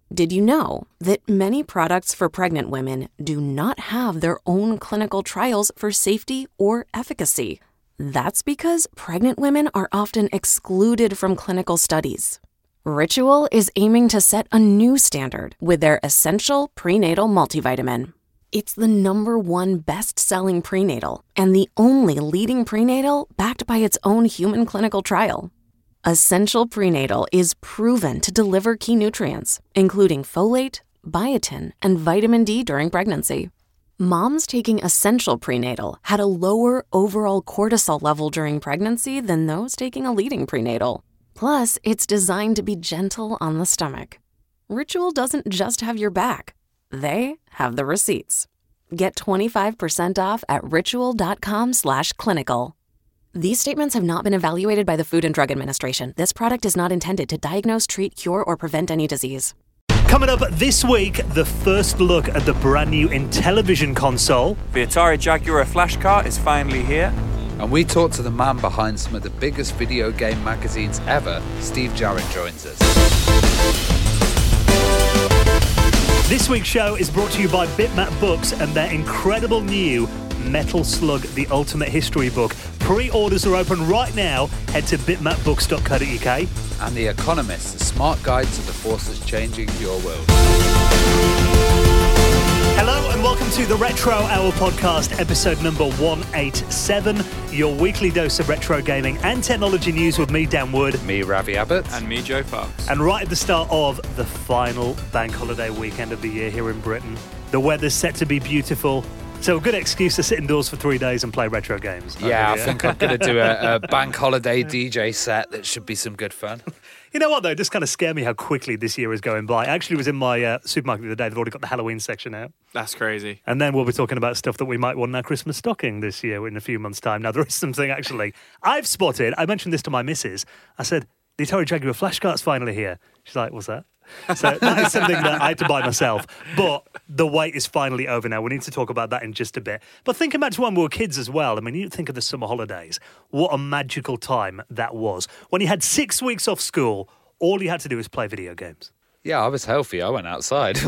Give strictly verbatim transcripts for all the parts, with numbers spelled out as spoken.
Did you know that many products for pregnant women do not have their own clinical trials for safety or efficacy? That's because pregnant women are often excluded from clinical studies. Ritual is aiming to set a new standard with their Essential Prenatal Multivitamin. It's the number one best-selling prenatal and the only leading prenatal backed by its own human clinical trial. Essential Prenatal is proven to deliver key nutrients, including folate, biotin, and vitamin D during pregnancy. Moms taking Essential Prenatal had a lower overall cortisol level during pregnancy than those taking a leading prenatal. Plus, it's designed to be gentle on the stomach. Ritual doesn't just have your back. They have the receipts. Get twenty-five percent off at ritual.com slash clinical. These statements have not been evaluated by the Food and Drug Administration. This product is not intended to diagnose, treat, cure, or prevent any disease. Coming up this week, the first look at the brand new Intellivision console. The Atari Jaguar Flashcart is finally here. And we talk to the man behind some of the biggest video game magazines ever. Steve Jarrett joins us. This week's show is brought to you by Bitmap Books and their incredible new Metal Slug, The Ultimate History Book. Pre-orders are open right now. Head to bitmap books dot co dot uk. And The Economist, the smart guide to the forces changing your world. Hello and welcome to the Retro Hour podcast, episode number one eighty-seven. Your weekly dose of retro gaming and technology news with me, Dan Wood. Me, Ravi Abbott. And me, Joe Fox. And right at the start of the final bank holiday weekend of the year here in Britain, the weather's set to be beautiful. So a good excuse to sit indoors for three days and play retro games. Yeah, I think I'm going to do a, a bank holiday D J set that should be some good fun. You know what, though? It just kind of scared me how quickly this year is going by. I actually was in my uh, supermarket the other day. They've already got the Halloween section out. That's crazy. And then we'll be talking about stuff that we might want in our Christmas stocking this year in a few months' time. Now, there is something, actually, I've spotted. I mentioned this to my missus. I said, the Atari Jaguar Flashcart's finally here. She's like, what's that? So that is something that I had to buy myself. But the wait is finally over now. We need to talk about that in just a bit. But thinking back to when we were kids as well, I mean, you think of the summer holidays. What a magical time that was. When you had six weeks off school, all you had to do was play video games. Yeah, I was healthy. I went outside.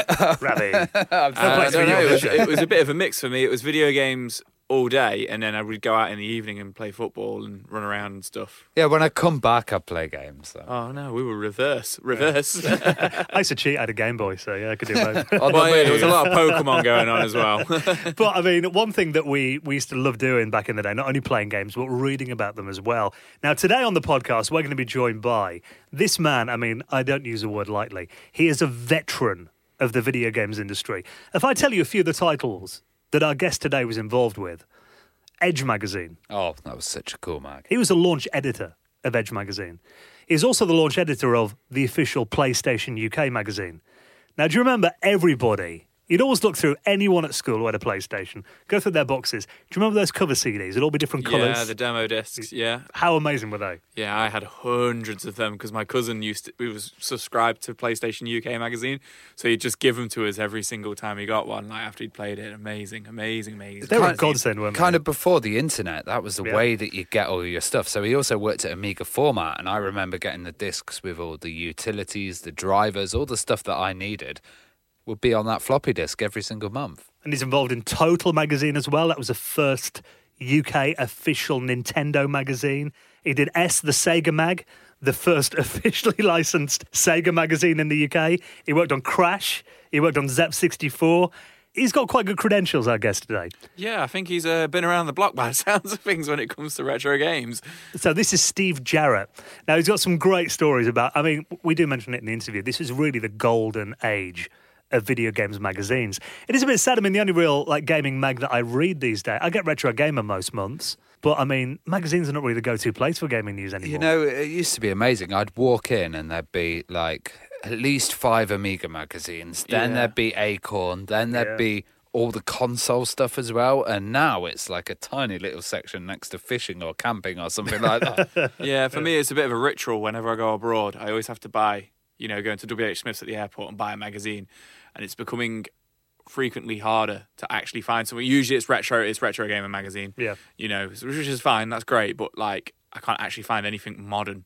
Ravi. Uh, I don't know. It was, it was a bit of a mix for me. It was video games all day, and then I would go out in the evening and play football and run around and stuff. Yeah, when I come back, I play games. So. Oh, no, we were reverse. Reverse. I used to cheat. I had a Game Boy, so yeah, I could do both. Oh, well, yeah, there was a lot of Pokemon going on as well. But, I mean, one thing that we, we used to love doing back in the day, not only playing games, but reading about them as well. Now, today on the podcast, we're going to be joined by this man. I mean, I don't use the word lightly. He is a veteran of the video games industry. If I tell you a few of the titles that our guest today was involved with, Edge Magazine. Oh, that was such a cool mag. He was a launch editor of Edge Magazine. He's also the launch editor of the official PlayStation U K magazine. Now, do you remember everybody? You'd always look through anyone at school who had a PlayStation, go through their boxes. Do you remember those cover C Ds? It'd all be different colours. Yeah, the demo discs, yeah. How amazing were they? Yeah, I had hundreds of them because my cousin used to, he was subscribed to PlayStation U K magazine, so he'd just give them to us every single time he got one, like after he'd played it. Amazing, amazing, amazing. They were a godsend, weren't they? Kind of before the internet, that was the Yeah. way that you get all your stuff. So he also worked at Amiga Format, and I remember getting the discs with all the utilities, the drivers, all the stuff that I needed would be on that floppy disk every single month. And he's involved in Total magazine as well. That was the first U K official Nintendo magazine. He did S, the Sega Mag, the first officially licensed Sega magazine in the U K. He worked on Crash. He worked on Zep sixty-four. He's got quite good credentials, our guest today. Yeah, I think he's uh, been around the block by the sounds of things when it comes to retro games. So this is Steve Jarrett. Now, he's got some great stories about, I mean, we do mention it in the interview. This is really the golden age of video games magazines. It is a bit sad. I mean, the only real like gaming mag that I read these days, I get Retro Gamer most months, but I mean, magazines are not really the go-to place for gaming news anymore. You know, it used to be amazing. I'd walk in and there'd be like at least five Amiga magazines. Then Yeah. there'd be Acorn. Then there'd Yeah. be all the console stuff as well. And now it's like a tiny little section next to fishing or camping or something like that. Yeah, for me, it's a bit of a ritual whenever I go abroad. I always have to buy, you know, go into W H Smith's at the airport and buy a magazine. And it's becoming frequently harder to actually find something. Usually it's retro, it's Retro Gamer magazine. Yeah. You know, which is fine, that's great. But, like, I can't actually find anything modern.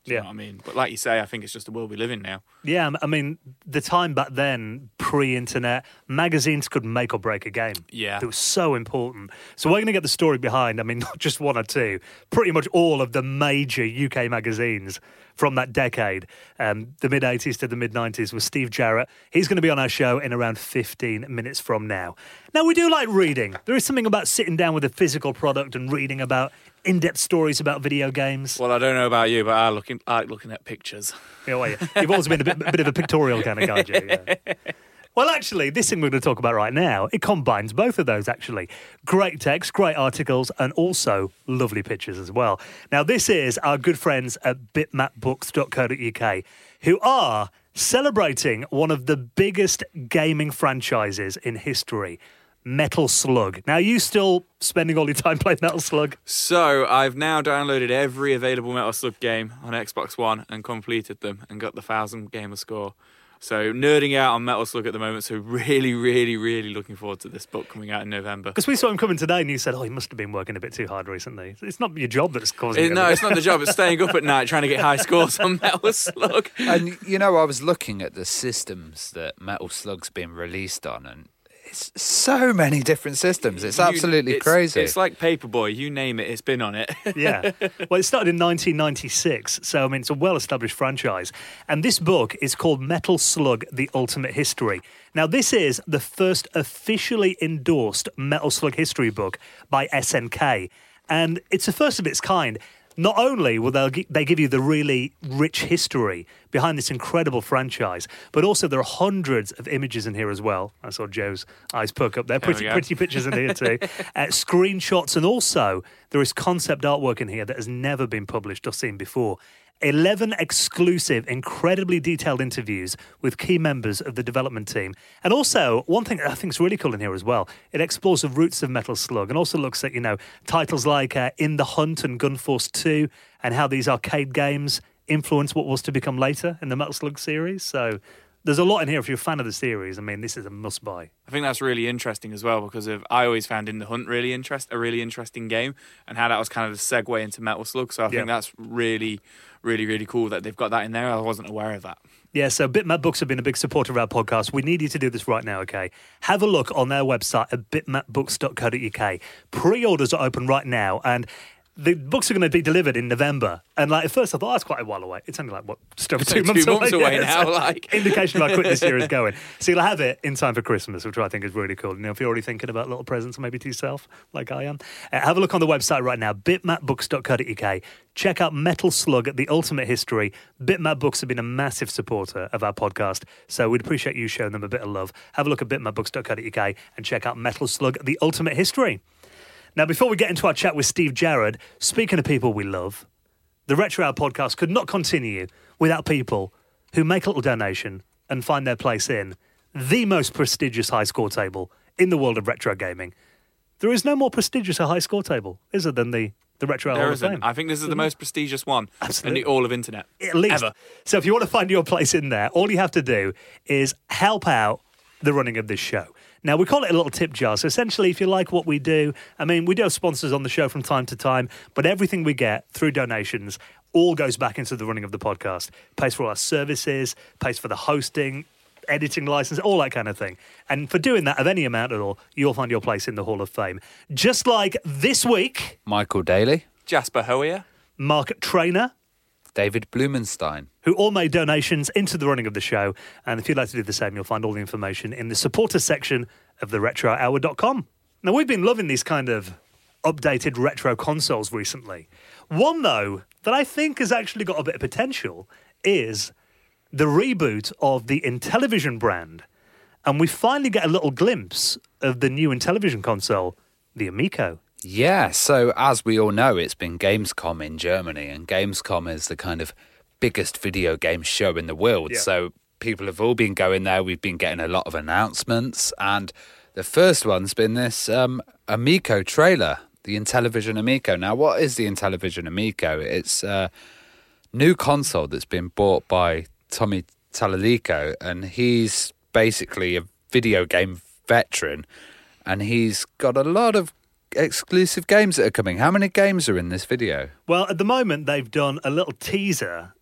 You Yeah. know what I mean? But like you say, I think it's just the world we live in now. Yeah, I mean, the time back then, pre-internet, magazines could make or break a game. Yeah. It was so important. So we're going to get the story behind, I mean, not just one or two, pretty much all of the major U K magazines from that decade, um, the mid-eighties to the mid-nineties, with Steve Jarrett. He's going to be on our show in around fifteen minutes from now. Now, we do like reading. There is something about sitting down with a physical product and reading about in-depth stories about video games. Well, I don't know about you, but I, looking, I like looking at pictures. Yeah, well, yeah. You've always been a bit, a bit of a pictorial kind of guy, Joe. Yeah. Well, actually, this thing we're going to talk about right now, it combines both of those, actually. Great text, great articles, and also lovely pictures as well. Now, this is our good friends at bitmap books dot co dot uk, who are celebrating one of the biggest gaming franchises in history, Metal Slug. Now, are you still spending all your time playing Metal Slug? So I've now downloaded every available Metal Slug game on Xbox One and completed them and got the thousand gamer score. So nerding out on Metal Slug at the moment. So really, really, really looking forward to this book coming out in November. Because we saw him coming today and you said, oh, he must have been working a bit too hard recently. It's not your job that's causing It, it. no, it's not the job. It's staying up at night trying to get high scores on Metal Slug. And, you know, I was looking at the systems that Metal Slug's been released on, and it's so many different systems. It's You- absolutely it's- crazy. It's like Paperboy. You name it, it's been on it. Yeah. Well, it started in nineteen ninety-six, so I mean, it's a well-established franchise. And this book is called Metal Slug: The Ultimate History. Now, this is the first officially endorsed Metal Slug history book by S N K, and it's the first of its kind. Not only will they gi- they give you the really rich history behind this incredible franchise, but also there are hundreds of images in here as well. I saw Joe's eyes perk up there. There we Pretty, go. pretty pictures in here too. uh, screenshots, and also there is concept artwork in here that has never been published or seen before. eleven exclusive, incredibly detailed interviews with key members of the development team. And also, one thing I think is really cool in here as well, it explores the roots of Metal Slug and also looks at, you know, titles like uh, In the Hunt and Gunforce two and how these arcade games influence what was to become later in the Metal Slug series. So there's a lot in here if you're a fan of the series. I mean, this is a must-buy. I think that's really interesting as well because of I always found In the Hunt really interest a really interesting game and how that was kind of the segue into Metal Slug. So I think Yeah. that's really, really, really cool that they've got that in there. I wasn't aware of that. Yeah, so Bitmap Books have been a big supporter of our podcast. We need you to do this right now, okay? Have a look on their website at bitmap books dot co dot uk. Pre-orders are open right now, and the books are going to be delivered in November. And like at first I thought, oh, that's quite a while away. It's only like, what, just over It's two like months two months away. away Yeah, now, so like. indication of how quick this year is going. So you'll have it in time for Christmas, which I think is really cool. You know, if you're already thinking about little presents maybe to yourself, like I am, uh, have a look on the website right now, bitmap books dot co dot uk. Check out Metal Slug: The Ultimate History. Bitmap Books have been a massive supporter of our podcast, so we'd appreciate you showing them a bit of love. Have a look at bitmap books dot co dot uk and check out Metal Slug: The Ultimate History. Now, before we get into our chat with Steve Jarrett, speaking of people we love, the Retro Hour podcast could not continue without people who make a little donation and find their place in the most prestigious high score table in the world of retro gaming. There is no more prestigious a high score table, is there, than the, the Retro Hour There Hall of isn't. Fame? I think this is the most prestigious one Absolutely. in the all of internet. At least. Ever. So if you want to find your place in there, all you have to do is help out the running of this show. Now, we call it a little tip jar. So essentially, if you like what we do, I mean, we do have sponsors on the show from time to time, but everything we get through donations all goes back into the running of the podcast. Pays for all our services, pays for the hosting, editing license, all that kind of thing. And for doing that of any amount at all, you'll find your place in the Hall of Fame. Just like this week, Michael Daly, Jasper Hoyer. Mark Trainer, David Blumenstein. who all made donations into the running of the show. And if you'd like to do the same, you'll find all the information in the supporters section of the retro hour dot com. Now, we've been loving these kind of updated retro consoles recently. One, though, that I think has actually got a bit of potential is the reboot of the Intellivision brand. And we finally get a little glimpse of the new Intellivision console, the Amico. Yeah, so as we all know, it's been Gamescom in Germany, and Gamescom is the kind of biggest video game show in the world. Yeah. So people have all been going there. We've been getting a lot of announcements, and the first one's been this um, Amico trailer, the Intellivision Amico. Now, what is the Intellivision Amico? It's a new console that's been bought by Tommy Tallarico, and he's basically a video game veteran, and he's got a lot of exclusive games that are coming. How many games are in this video? Well, at the moment, they've done a little teaser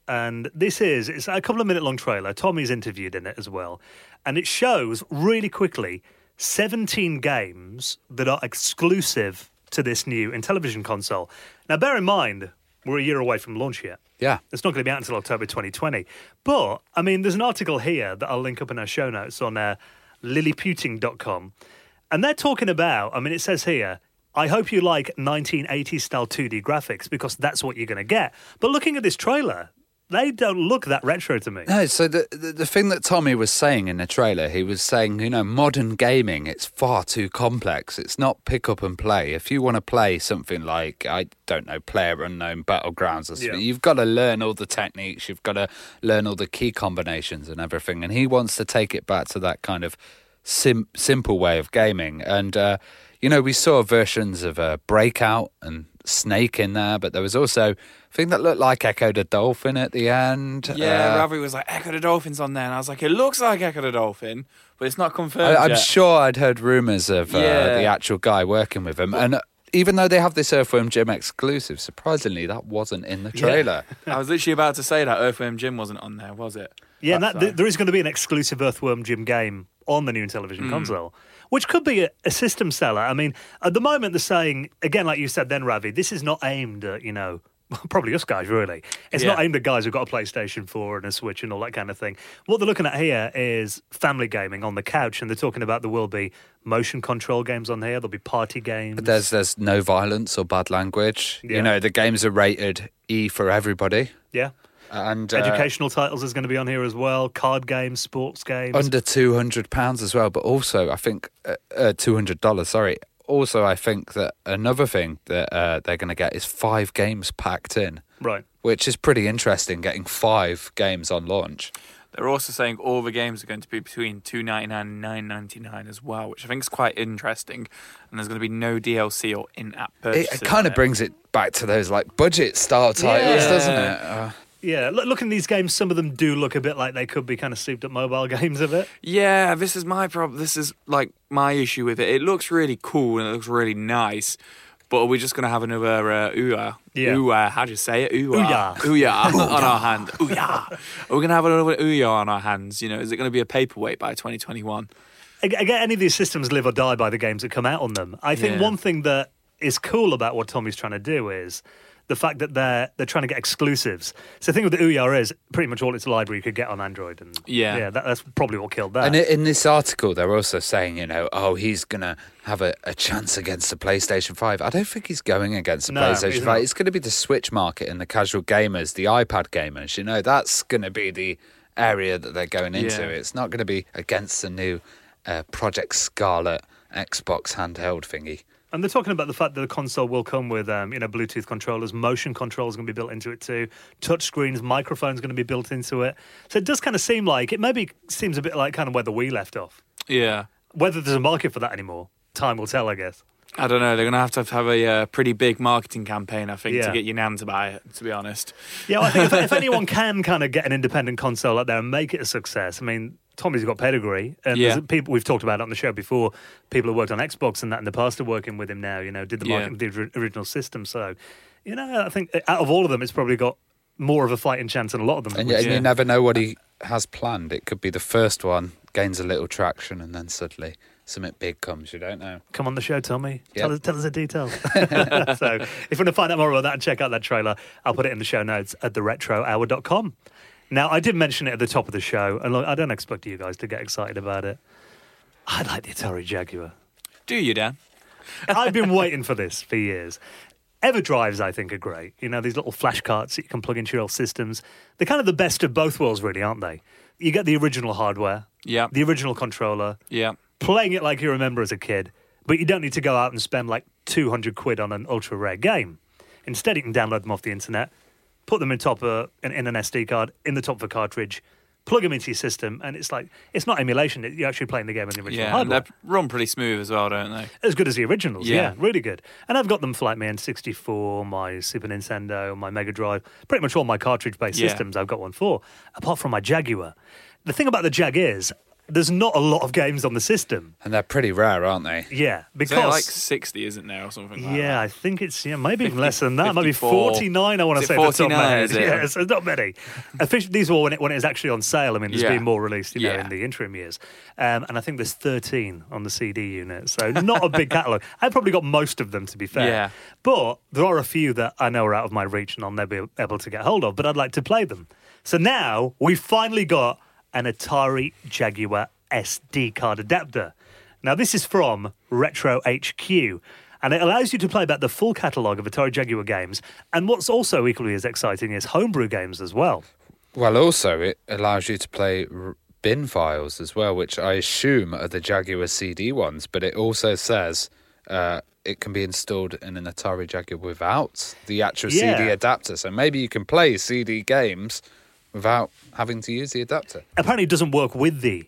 And this is, it's a couple of minute long trailer. Tommy's interviewed in it as well. And it shows really quickly seventeen games that are exclusive to this new Intellivision console. Now, bear in mind, we're a year away from launch yet. Yeah. It's not going to be out until October twenty twenty. But, I mean, there's an article here that I'll link up in our show notes on uh, lilliputing dot com. And they're talking about, I mean, it says here, I hope you like nineteen eighties style two D graphics because that's what you're going to get. But looking at this trailer, they don't look that retro to me. No, so the, the the thing that Tommy was saying in the trailer, he was saying, you know, modern gaming, it's far too complex. It's not pick up and play. If you want to play something like, I don't know, PlayerUnknown Battlegrounds or something, Yeah. you've got to learn all the techniques, you've got to learn all the key combinations and everything. And he wants to take it back to that kind of sim- simple way of gaming. And, uh, you know, we saw versions of uh, Breakout and Snake in there, but there was also a thing that looked like Echo the Dolphin at the end. Yeah, Uh, Ravi was like, Echo the Dolphin's on there. And I was like, it looks like Echo the Dolphin, but it's not confirmed I, I'm yet. sure I'd heard rumours of uh, Yeah. the actual guy working with him. And uh, even though they have this Earthworm Jim exclusive, surprisingly, that wasn't in the trailer. I was literally about to say that Earthworm Jim wasn't on there, was it? Yeah, and that, So- th- there is going to be an exclusive Earthworm Jim game on the new Intellivision console, which could be a, a system seller. I mean, at the moment they're saying, again, like you said then, Ravi, this is not aimed at, you know, probably us guys, really. It's Yeah. not aimed at guys who've got a PlayStation four and a Switch and all that kind of thing. What they're looking at here is family gaming on the couch, and they're talking about there will be motion control games on here, there'll be party games. But there's there's no violence or bad language. Yeah. You know, the games are rated E for everybody. Yeah. And uh, Educational titles is going to be on here as well, card games, sports games. under two hundred pounds as well. But also, I think, uh, uh, two hundred dollars, sorry. Also, I think that another thing that uh, they're going to get is five games packed in, Right. which is pretty interesting, getting five games on launch. They're also saying all the games are going to be between two ninety-nine and nine ninety-nine as well, which I think is quite interesting. And there's going to be no D L C or in-app It, purchases. it kind on of brings it back to those like budget style titles, Yeah. doesn't it? Uh, Yeah, look, looking at these games, some of them do look a bit like they could be kind of souped up mobile games of it. Yeah, this is my problem. This is like my issue with it. It looks really cool and it looks really nice, but are we just going to have another uh, ooh-ah? Yeah. Ooh-ah, how do you say it? Ooh-ah. Ooh-yah. Ooh-yah on our hand. Ooh-yah. Are we going to have another ooh-yah on our hands? You know, is it going to be a paperweight by twenty twenty-one? Again, any of these systems live or die by the games that come out on them. I think Yeah. one thing that is cool about what Tommy's trying to do is the fact that they're they're trying to get exclusives. So the thing with the Ouya is pretty much all its library you could get on Android, and Yeah. yeah, that, that's probably what killed that. And i- in this article, they're also saying, you know, oh, he's going to have a, a chance against the PlayStation five. I don't think he's going against the No, PlayStation he's five. not. It's going to be the Switch market and the casual gamers, the iPad gamers. You know, that's going to be the area that they're going into. Yeah. It's not going to be against the new uh, Project Scarlet Xbox handheld thingy. And they're talking about the fact that the console will come with, um, you know, Bluetooth controllers, motion controls going to be built into it too, touch screens, microphones going to be built into it. So it does kind of seem like, it maybe seems a bit like kind of where the Wii left off. Yeah. Whether there's a market for that anymore, time will tell, I guess. I don't know. They're going to have to have a uh, pretty big marketing campaign, I think, Yeah. to get your nan to buy it, to be honest. Yeah, well, I think if, if anyone can kind of get an independent console out there and make it a success, I mean, Tommy's got pedigree, and Yeah. there's people we've talked about it on the show before. People who worked on Xbox and that in the past are working with him now. You know, did the Yeah. market, the original system. So, you know, I think out of all of them, it's probably got more of a fighting chance than a lot of them. And, which- and Yeah. you never know what he has planned. It could be the first one, gains a little traction, and then suddenly something big comes. You don't know. Come on the show, Tommy. Yep. Tell us, tell us the details. So, if you want to find out more about that and check out that trailer, I'll put it in the show notes at the retro hour dot com. Now, I did mention it at the top of the show, and look, I don't expect you guys to get excited about it. I like the Atari Jaguar. Do you, Dan? I've been waiting for this for years. EverDrives, I think, are great. You know, these little flash carts that you can plug into your old systems. They're kind of the best of both worlds, really, aren't they? You get the original hardware, Yeah. the original controller, Yeah. playing it like you remember as a kid, but you don't need to go out and spend like two hundred quid on an ultra rare game. Instead, you can download them off the internet, put them in top of, in, in an S D card, in the top of a cartridge, plug them into your system, and it's like, it's not emulation, it, you're actually playing the game on the original Yeah. And hardware. they run pretty smooth as well, don't they? As good as the originals, yeah. Yeah. really good. And I've got them for like my N sixty-four, my Super Nintendo, my Mega Drive, pretty much all my cartridge-based Yeah. systems I've got one for, apart from my Jaguar. The thing about the Jag is, there's not a lot of games on the system. And they're pretty rare, aren't they? Yeah, It's because only like sixty, isn't there, or something like yeah, that? I think it's yeah, maybe even fifty, less than that. Maybe fifty-four. forty-nine. I want to Is say it off the top of my forty-nine, head. is it? Yeah, so not many. Officially, these were when it when it was actually on sale. I mean, there's Yeah. been more released, you know, Yeah. in the interim years, um, and I think there's thirteen on the C D unit. So not a big catalogue. I've probably got most of them, to be fair. Yeah. But there are a few that I know are out of my reach and I'll never be able to get hold of. But I'd like to play them. So now we've finally got an Atari Jaguar S D card adapter. Now, this is from Retro H Q, and it allows you to play back the full catalogue of Atari Jaguar games. And what's also equally as exciting is homebrew games as well. Well, also, it allows you to play r- bin files as well, which I assume are the Jaguar C D ones, but it also says uh, it can be installed in an Atari Jaguar without the actual Yeah. C D adapter. So maybe you can play C D games without having to use the adapter. Apparently, it doesn't work with the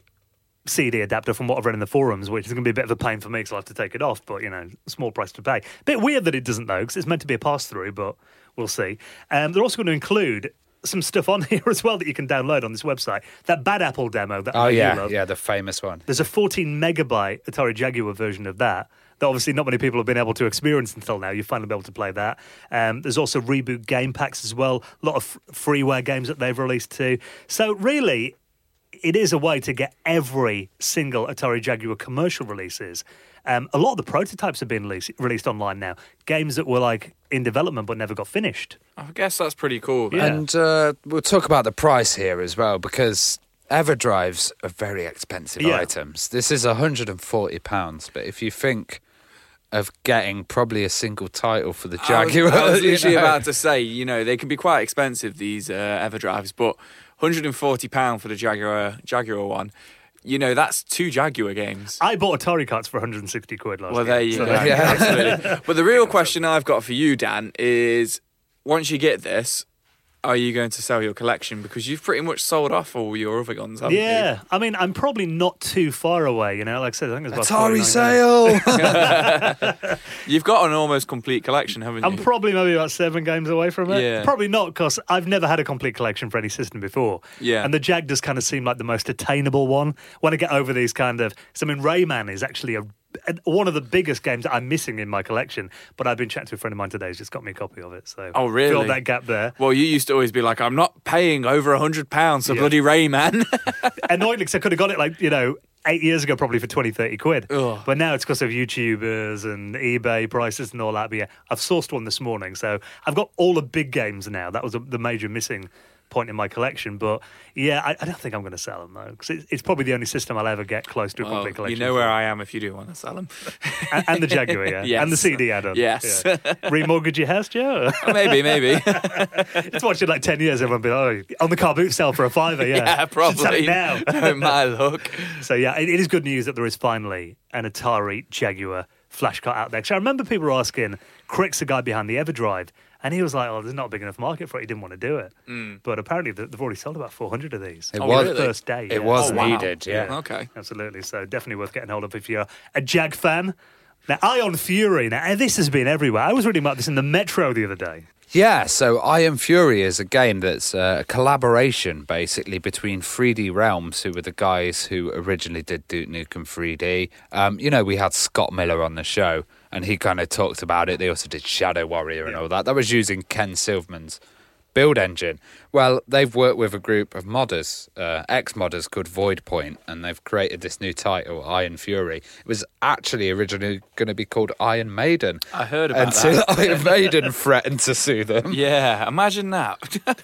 C D adapter from what I've read in the forums, which is going to be a bit of a pain for me because I'll have to take it off, but, you know, small price to pay. Bit weird that it doesn't, though, because it's meant to be a pass-through, but we'll see. Um, they're also going to include some stuff on here as well that you can download on this website. That Bad Apple demo that Oh, you yeah, love. yeah, the famous one. There's a fourteen megabyte Atari Jaguar version of that that obviously not many people have been able to experience until now. You'll finally be able to play that. Um, there's also Reboot game packs as well. A lot of f- freeware games that they've released too. So really, it is a way to get every single Atari Jaguar commercial releases. Um, a lot of the prototypes have been released, released online now. Games that were like in development but never got finished. I guess that's pretty cool. Yeah. And uh, we'll talk about the price here as well, because EverDrives are very expensive Yeah. items. This is one hundred forty pounds, but if you think of getting probably a single title for the I was, Jaguar. I was you literally know. about to say, you know, they can be quite expensive, these uh, EverDrives, but one hundred forty pounds for the Jaguar Jaguar one, you know, that's two Jaguar games. I bought Atari carts for one hundred sixty quid last Well, year. there you so go. there Yeah. Absolutely. But the real question I've got for you, Dan, is once you get this, are you going to sell your collection? Because you've pretty much sold off all your other guns, haven't you? Yeah, I mean, I'm probably not too far away, you know, like I said, I think it's about Atari forty-nine games. sale! You've got an almost complete collection, haven't you? I'm probably maybe about seven games away from it. Yeah. Probably not, because I've never had a complete collection for any system before. Yeah. And the Jag does kind of seem like the most attainable one. When I get over these kind of... So, I mean, Rayman is actually a, a, one of the biggest games that I'm missing in my collection, but I've been chatting to a friend of mine today who's just got me a copy of it. So, Oh, really? Fill that gap there. Well, you used to always be like, I'm not paying over one hundred pounds for Yeah. bloody Rayman. Annoyingly, because I could have got it like, you know, eight years ago probably for twenty, thirty quid. Ugh. But now it's because of YouTubers and eBay prices and all that. But yeah, I've sourced one this morning. So I've got all the big games now. That was a, the major missing point in my collection. But yeah, I, I don't think I'm going to sell them though, because it, it's probably the only system I'll ever get close to a Well, complete collection. you know where for. I am if you do want to sell them. and, and the Jaguar, yeah. Yes. And the C D add-on. Yes. Yeah. Remortgage your house, Joe? maybe, maybe. It's watched in like ten years. Everyone be like, oh, on the car boot sale for a fiver, yeah. yeah, Should sell it probably. now. No, my luck. So yeah, it, it is good news that there is finally an Atari Jaguar flashcard out there. So I remember people were asking Crick's the guy behind the EverDrive, and he was like, "Oh, there's not a big enough market for it." He didn't want to do it, Mm. but apparently they- they've already sold about four hundred of these. It on was- the really? first day. It yeah. was Oh, wow. needed, yeah. Okay. Absolutely. So definitely worth getting hold of if you're a Jag fan. Now, Ion Fury. Now this has been everywhere. I was reading about this in the Metro the other day. Yeah, so Iron Fury is a game that's uh, a collaboration, basically, between three D Realms, who were the guys who originally did Duke Nukem three D. Um, you know, we had Scott Miller on the show, and he kind of talked about it. They also did Shadow Warrior and all that. That was using Ken Silverman's build engine. Well, they've worked with a group of modders, uh, ex-modders called Void Point, and they've created this new title, Iron Fury. It was actually originally going to be called Iron Maiden. I heard about until that. Iron Maiden threatened to sue them. Yeah, imagine that.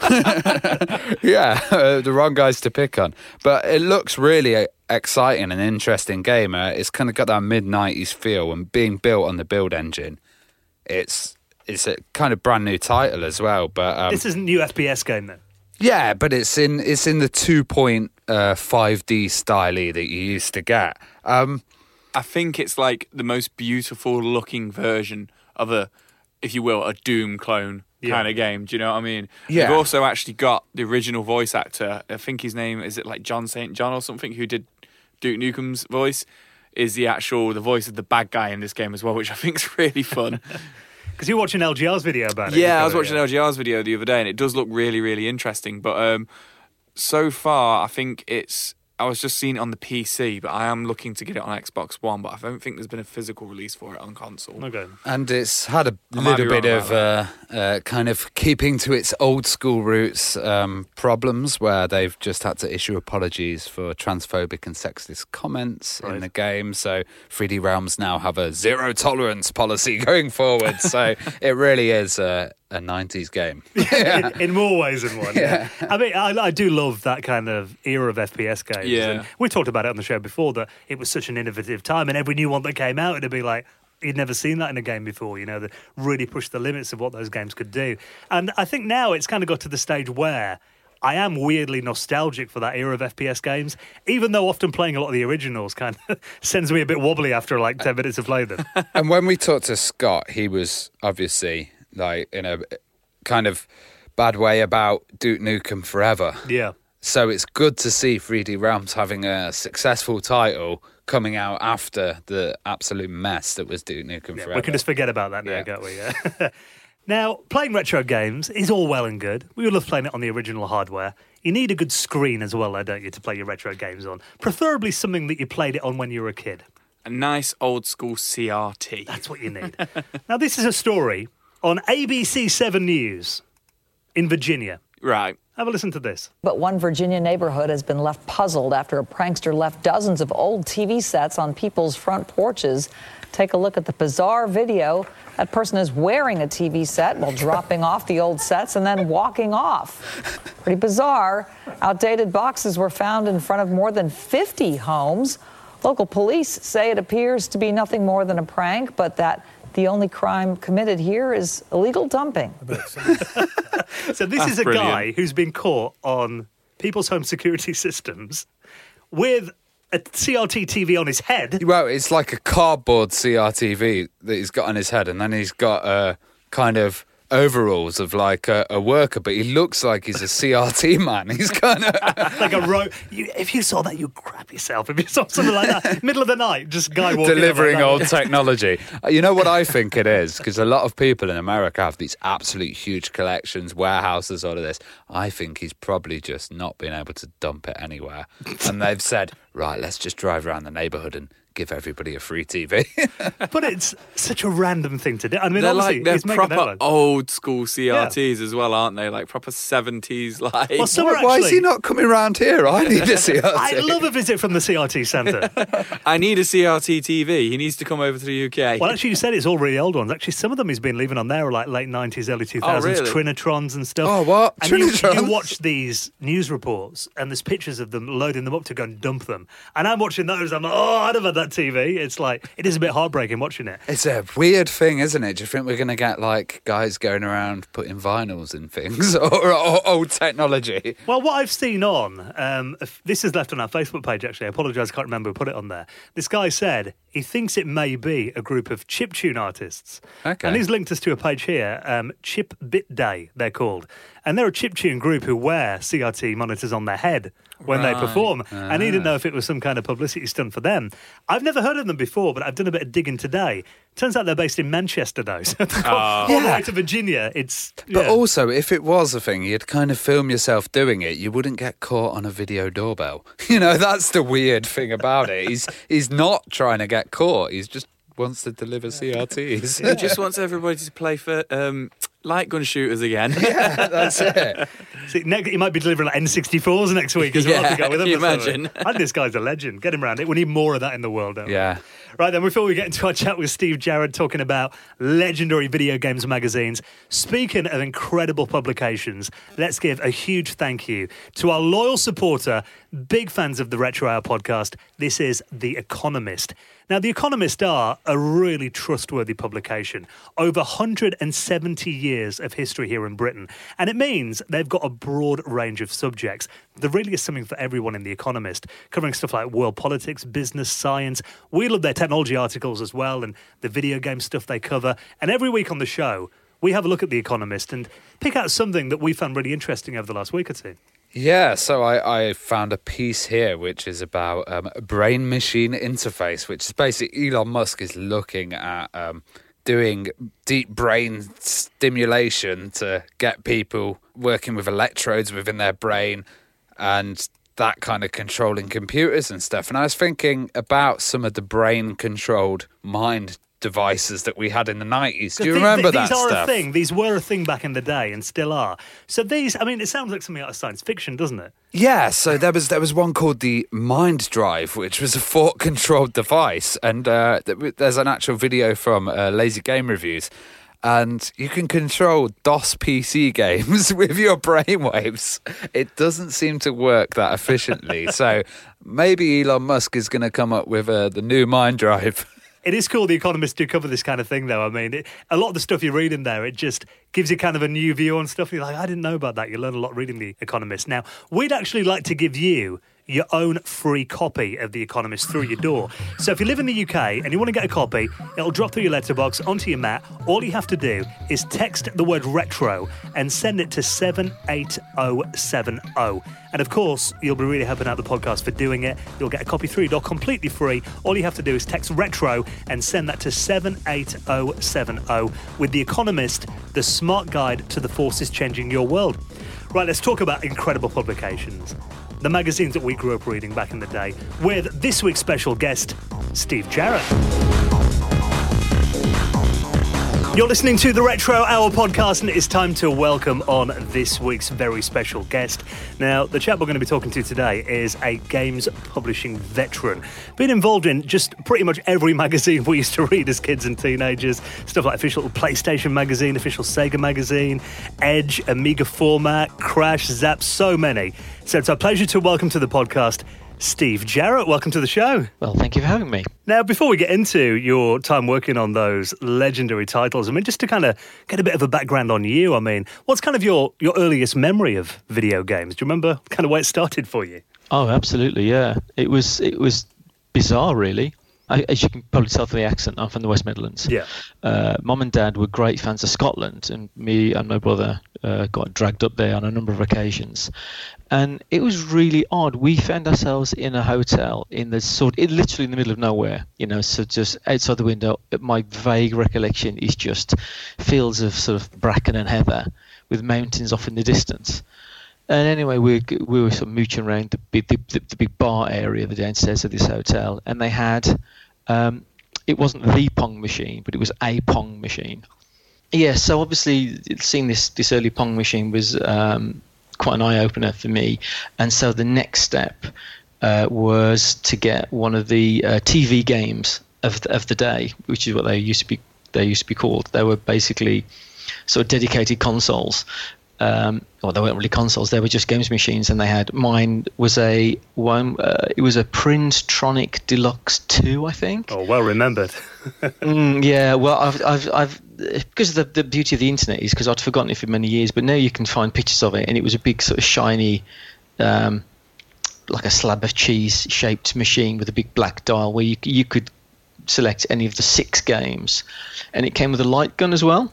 Yeah, uh, the wrong guys to pick on. But it looks really uh, exciting and interesting game. Uh, it's kind of got that mid nineties feel, and being built on the build engine, it's it's a kind of brand new title as well. But um, This is a new F P S game then. yeah, but it's in it's in the two point five D style that you used to get. Um, I think it's like the most beautiful looking version of a, if you will, a Doom clone Yeah. kind of game. Do you know what I mean? Yeah. They've also actually got the original voice actor. I think his name is it like John Saint John or something, who did Duke Nukem's voice, is the actual the voice of the bad guy in this game as well, which I think is really fun. Because you're watching L G R's video about it. Yeah, I was You've got it, watching yeah. L G R's video the other day, and it does look really, really interesting. But um, so far, I think it's I was just seeing it on the P C, but I am looking to get it on Xbox One, but I don't think there's been a physical release for it on console. Okay. And it's had a I might little be bit wrong of about uh, uh, kind of keeping to its old school roots um, problems where they've just had to issue apologies for transphobic and sexist comments Right. in the game. So three D Realms now have a zero tolerance policy going forward. So it really is a, a nineties game. in, in more ways than one. Yeah. I mean, I, I do love that kind of era of F P S games. Yeah. And we talked about it on the show before that it was such an innovative time, and every new one that came out, it'd be like, you'd never seen that in a game before, you know, that really pushed the limits of what those games could do. And I think now it's kind of got to the stage where I am weirdly nostalgic for that era of F P S games, even though often playing a lot of the originals kind of sends me a bit wobbly after like ten minutes of playing them. And when we talked to Scott, he was obviously like in a kind of bad way about Duke Nukem Forever. Yeah. So it's good to see three D Realms having a successful title coming out after the absolute mess that was Duke Nukem Yeah, Forever. we can just forget about that now, Yeah. can't we? Yeah. Now, playing retro games is all well and good. We would love playing it on the original hardware. You need a good screen as well, though, don't you, to play your retro games on? Preferably something that you played it on when you were a kid. A nice old school C R T. That's what you need. Now, this is a story on A B C seven News in Virginia. Right. Have a listen to this. But one Virginia neighborhood has been left puzzled after a prankster left dozens of old T V sets on people's front porches. Take a look at the bizarre video. That person is wearing a T V set while dropping off the old sets and then walking off. Pretty bizarre. Outdated boxes were found in front of more than fifty homes. Local police say it appears to be nothing more than a prank, but that the only crime committed here is illegal dumping. So this That's is a brilliant. guy who's been caught on people's home security systems with a C R T T V on his head. Well, it's like a cardboard C R T V that he's got on his head, and then he's got uh, kind of overalls of like a, a worker, but he looks like he's a C R T man. He's kind of Like a ro- you, if you saw that, you'd crap yourself. If you saw something like that, middle of the night, just guy walking delivering like old that. technology. Uh, You know what I think it is? Because a lot of people in America have these absolute huge collections, warehouses, all of this. I think he's probably just not been able to dump it anywhere. And they've said, right, let's just drive around the neighbourhood and give everybody a free T V. But it's such a random thing to do. I mean, They're obviously, like they're it's making proper headlines. old school C R Ts as well, aren't they? Like proper seventies. Like Well, some why, are why is he actually- not coming around here? I need a C R T. I love a visit from the C R T centre. I need a C R T T V. He needs to come over to the U K. Well, actually, you said it's all really old ones. Actually, some of them he's been leaving on there are like late nineties, early two thousands, really? Trinitrons and stuff. Oh, what? And you, Trinitrons? you watch these news reports and there's pictures of them loading them up to go and dump them. And I'm watching those. I'm like, oh, I'd have had that T V. It's like, it is a bit heartbreaking watching it. It's a weird thing, isn't it? Do you think we're going to get like guys going around putting vinyls in things or, or old technology? Well, what I've seen on, um, if- this is left on our Facebook page, actually. I apologise, I can't remember who put it on there. This guy said he thinks it may be a group of chiptune artists. Okay. And he's linked us to a page here, um, Chip Bit Day, they're called. And they're a chiptune group who wear C R T monitors on their head when they Right. perform. And he didn't know if it was some kind of publicity stunt for them. I've never heard of them before, but I've done a bit of digging today. Turns out they're based in Manchester, though. So they've gone all the Yeah. way to Virginia. It's But yeah. also, if it was a thing, you'd kind of film yourself doing it. You wouldn't get caught on a video doorbell. You know, that's the weird thing about it. He's he's not trying to get caught. He's just wants to deliver C R Ts. He just wants everybody to play for um, light gun shooters again. Yeah, that's it. See, next, he might be delivering like N sixty-fours next week as well Yeah, to go with him. can you or something. imagine? And this guy's a legend. Get him round it. We need more of that in the world, don't we? Yeah. Right then, before we get into our chat with Steve Jarrett talking about legendary video games magazines, speaking of incredible publications, let's give a huge thank you to our loyal supporter, big fans of the Retro Hour podcast. This is The Economist. Now, The Economist are a really trustworthy publication. Over one hundred seventy years of history here in Britain. And it means they've got a broad range of subjects. There really is something for everyone in The Economist, covering stuff like world politics, business, science. We love their technology articles as well and the video game stuff they cover. And every week on the show, we have a look at The Economist and pick out something that we found really interesting over the last week or two. Yeah, so I, I found a piece here which is about um, brain-machine interface, which is basically Elon Musk is looking at um, doing deep brain stimulation to get people working with electrodes within their brain and that kind of controlling computers and stuff. And I was thinking about some of the brain-controlled mind devices that we had in the nineties. Do you Th- remember th- that these are stuff? a thing. These were a thing back in the day and still are. So these, I mean, it sounds like something out of science fiction, doesn't it? Yeah, so there was there was one called the Mind Drive, which was a thought-controlled device. And uh, there's an actual video from uh, Lazy Game Reviews. And you can control DOS P C games with your brainwaves. It doesn't seem to work that efficiently. So maybe Elon Musk is going to come up with uh, the new Mind Drive. It is cool The Economist do cover this kind of thing, though. I mean, it, a lot of the stuff you read in there, it just gives you kind of a new view on stuff. You're like, I didn't know about that. You learn a lot reading The Economist. Now, we'd actually like to give you your own free copy of The Economist through your door. So if you live in the U K and you want to get a copy, it'll drop through your letterbox onto your mat. All you have to do is text the word retro and send it to seven eight oh seven oh. And of course, you'll be really helping out the podcast for doing it. You'll get a copy through your door completely free. All you have to do is text retro and send that to seven eight oh seven oh with The Economist, the smart guide to the forces changing your world. Right, let's talk about incredible publications. The magazines that we grew up reading back in the day, with this week's special guest, Steve Jarrett. You're listening to the Retro Hour podcast, and it's time to welcome on this week's very special guest. Now, the chap we're going to be talking to today is a games publishing veteran. Been involved in just pretty much every magazine we used to read as kids and teenagers. Stuff like official PlayStation magazine, official Sega magazine, Edge, Amiga Format, Crash, Zap, so many. So it's our pleasure to welcome to the podcast Steve Jarrett. Welcome to the show. Well, thank you for having me. Now, before we get into your time working on those legendary titles, I mean, just to kind of get a bit of a background on you, I mean, what's kind of your, your earliest memory of video games? Do you remember kind of where it started for you? Oh, absolutely, yeah. It was it was bizarre, really. I, as you can probably tell from the accent, I'm from the West Midlands. Yeah. Uh, Mum and Dad were great fans of Scotland, and me and my brother uh, got dragged up there on a number of occasions. And it was really odd. We found ourselves in a hotel in the sort, it, literally in the middle of nowhere. You know, so just outside the window. My vague recollection is just fields of sort of bracken and heather, with mountains off in the distance. And anyway, we we were sort of mooching around the big the, the, the big bar area, the downstairs of this hotel, and they had, um, it wasn't the Pong machine, but it was a Pong machine. Yeah, so obviously seeing this this early Pong machine was um, quite an eye opener for me, and so the next step uh, was to get one of the uh, T V games of the, of the day, which is what they used to be they used to be called. They were basically sort of dedicated consoles. Um, well, they weren't really consoles; they were just games machines. And they had mine was a one. Uh, it was a Printronic Deluxe two, I think. Oh, well remembered. mm, yeah, well, I've, I've, I've because of the, the beauty of the internet is because I'd forgotten it for many years, but now you can find pictures of it, and it was a big sort of shiny, um, like a slab of cheese shaped machine with a big black dial where you you could select any of the six games, and it came with a light gun as well.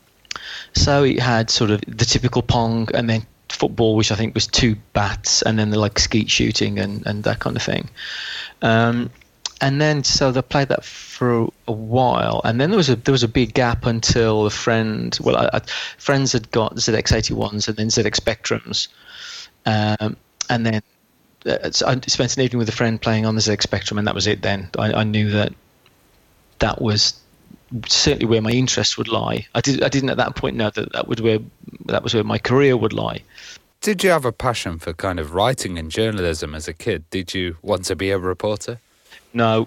So it had sort of the typical Pong, and then football, which I think was two bats, and then the like skeet shooting and, and that kind of thing. Um, and then so they played that for a while, and then there was a there was a big gap until a friend, well, I, I, friends had got Z X eighty-ones and then Z X Spectrums, um, and then uh, so I spent an evening with a friend playing on the Z X Spectrum, and that was it. Then I, I knew that that was certainly where my interest would lie. I did. I didn't at that point know that that would where that was where my career would lie. Did you have a passion for kind of writing and journalism as a kid? Did you want to be a reporter? No,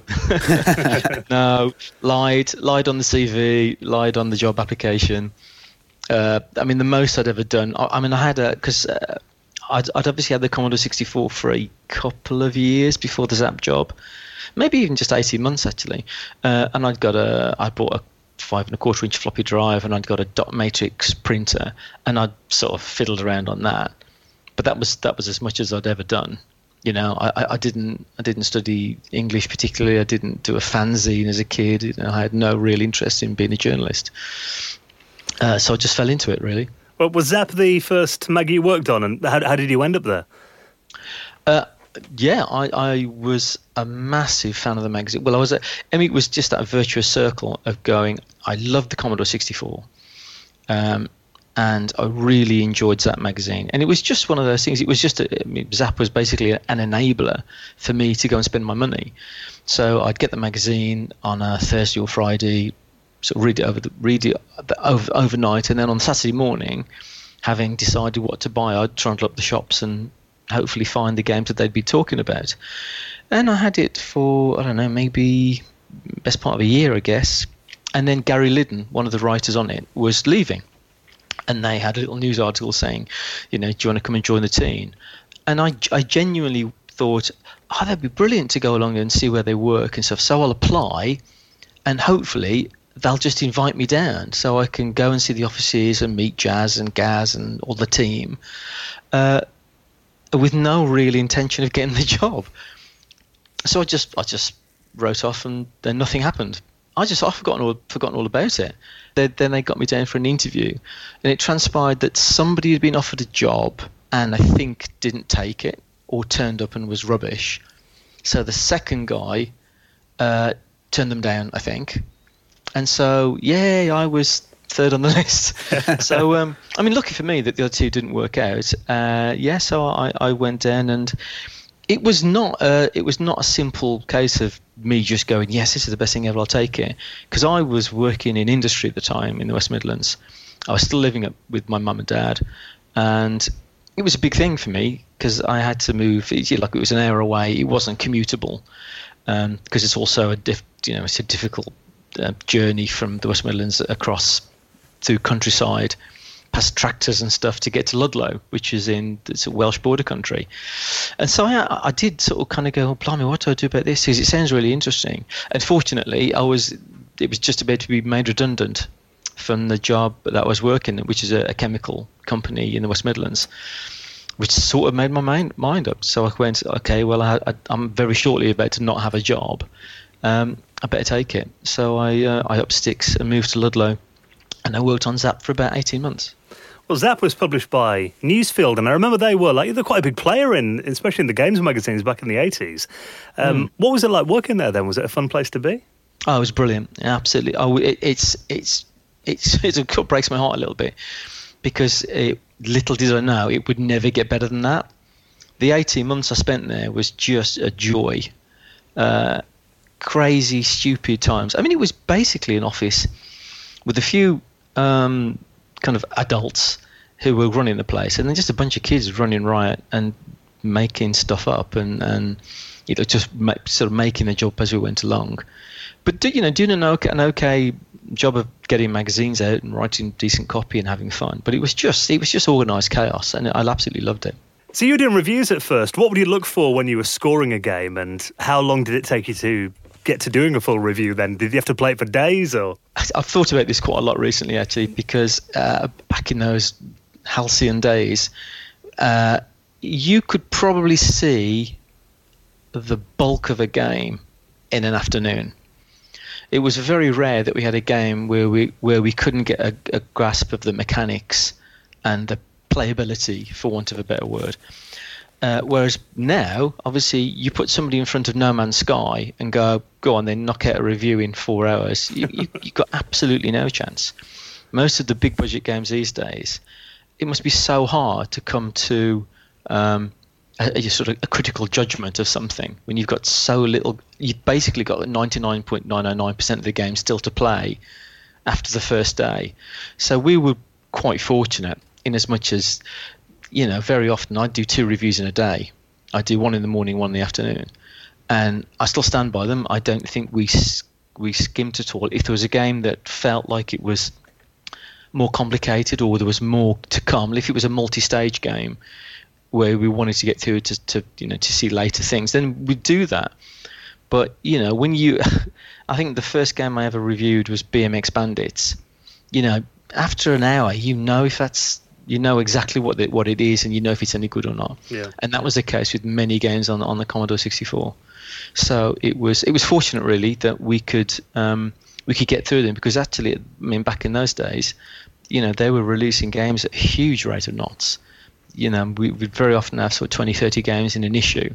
no. Lied, lied on the C V, lied on the job application. Uh, I mean, the most I'd ever done. I, I mean, I had a because uh, I'd, I'd obviously had the Commodore sixty-four for a couple of years before the Zap job. Maybe even just eighteen months actually, uh, and I'd got a, I bought a five and a quarter inch floppy drive, and I'd got a dot matrix printer, and I'd sort of fiddled around on that, but that was that was as much as I'd ever done. You know, I, I didn't I didn't study English particularly. I didn't do a fanzine as a kid. You know, I had no real interest in being a journalist, uh, so I just fell into it really. Well, was Zap the first mag you worked on, and how, how did you end up there? Uh, Yeah, I, I was a massive fan of the magazine. Well, I was. A, I mean, it was just that virtuous circle of going. I loved the Commodore sixty-four, um, and I really enjoyed Zap magazine. And it was just one of those things. It was just a, I mean, Zap was basically an enabler for me to go and spend my money. So I'd get the magazine on a Thursday or Friday, sort of read it over the, read it over, overnight, and then on Saturday morning, having decided what to buy, I'd trundle up the shops and hopefully find the games that they'd be talking about. And I had it for, I don't know, maybe best part of a year, I guess. And then Gary Liddon, one of the writers on it, was leaving. And they had a little news article saying, you know, do you want to come and join the team? And I, I genuinely thought, oh, that'd be brilliant to go along and see where they work and stuff. So I'll apply, and hopefully they'll just invite me down so I can go and see the offices and meet Jazz and Gaz and all the team, uh, with no real intention of getting the job. So I just I just wrote off, and then nothing happened. I just I've forgotten all forgotten all about it. They, then they got me down for an interview, and it transpired that somebody had been offered a job and I think didn't take it or turned up and was rubbish. So the second guy uh, turned them down, I think. And so, yeah, I was third on the list. So, um, I mean, lucky for me that the other two didn't work out. Uh, yeah, so I, I went down, and it was not a, it was not a simple case of me just going, yes, this is the best thing ever, I'll take it. Because I was working in industry at the time in the West Midlands. I was still living up with my mum and dad, and it was a big thing for me because I had to move. Like it was an hour away. It wasn't commutable because um, it's also a diff, you know it's a difficult uh, journey from the West Midlands across through countryside, past tractors and stuff to get to Ludlow, which is in the Welsh border country. And so I, I did sort of kind of go, oh, blimey, what do I do about this? Because it sounds really interesting. And fortunately, I was it was just about to be made redundant from the job that I was working, which is a, a chemical company in the West Midlands, which sort of made my mind, mind up. So I went, okay, well, I, I, I'm very shortly about to not have a job. Um, I better take it. So I uh, I upped sticks and moved to Ludlow, and I worked on Zap for about eighteen months. Well, Zap was published by Newsfield, and I remember they were like they're quite a big player in, especially in the games magazines back in the eighties. Um, mm. What was it like working there then? Was it a fun place to be? Oh, it was brilliant. Absolutely. Oh, it, it's it's it's it breaks my heart a little bit because it, little did I know it would never get better than that. The eighteen months I spent there was just a joy. Uh, crazy, stupid times. I mean, it was basically an office with a few um, kind of adults who were running the place, and then just a bunch of kids running riot and making stuff up and, and you know, just ma- sort of making the job as we went along. But, do, you know, doing an okay, an okay job of getting magazines out and writing decent copy and having fun. But it was just it was just organised chaos, and I absolutely loved it. So you were doing reviews at first. What would you look for when you were scoring a game, and how long did it take you to get to doing a full review then? Did you have to play it for days? Or I've thought about this quite a lot recently, actually, because uh, back in those halcyon days, uh, you could probably see the bulk of a game in an afternoon. It was very rare that we had a game where we where we couldn't get a, a grasp of the mechanics and the playability, for want of a better word. Uh, whereas now, obviously, you put somebody in front of No Man's Sky and go, go on, then knock out a review in four hours. You, you, you've got absolutely no chance. Most of the big budget games these days, it must be so hard to come to um, a, a sort of a critical judgment of something when you've got so little. You've basically got ninety-nine point nine nine nine percent of the game still to play after the first day. So we were quite fortunate in as much as, you know, very often I do two reviews in a day. I do one in the morning, one in the afternoon, and I still stand by them. I don't think we we skimped at all. If there was a game that felt like it was more complicated or there was more to come, if it was a multi-stage game where we wanted to get through to, to you know to see later things, then we'd do that. But you know, when you, I think the first game I ever reviewed was B M X Bandits. You know, after an hour, you know if that's You know exactly what the, what it is, and you know if it's any good or not. Yeah. And that was the case with many games on on the Commodore sixty-four. So it was it was fortunate really that we could um, we could get through them, because actually, I mean, back in those days, you know, they were releasing games at a huge rate of knots. You know, we would very often have sort of twenty, thirty games in an issue,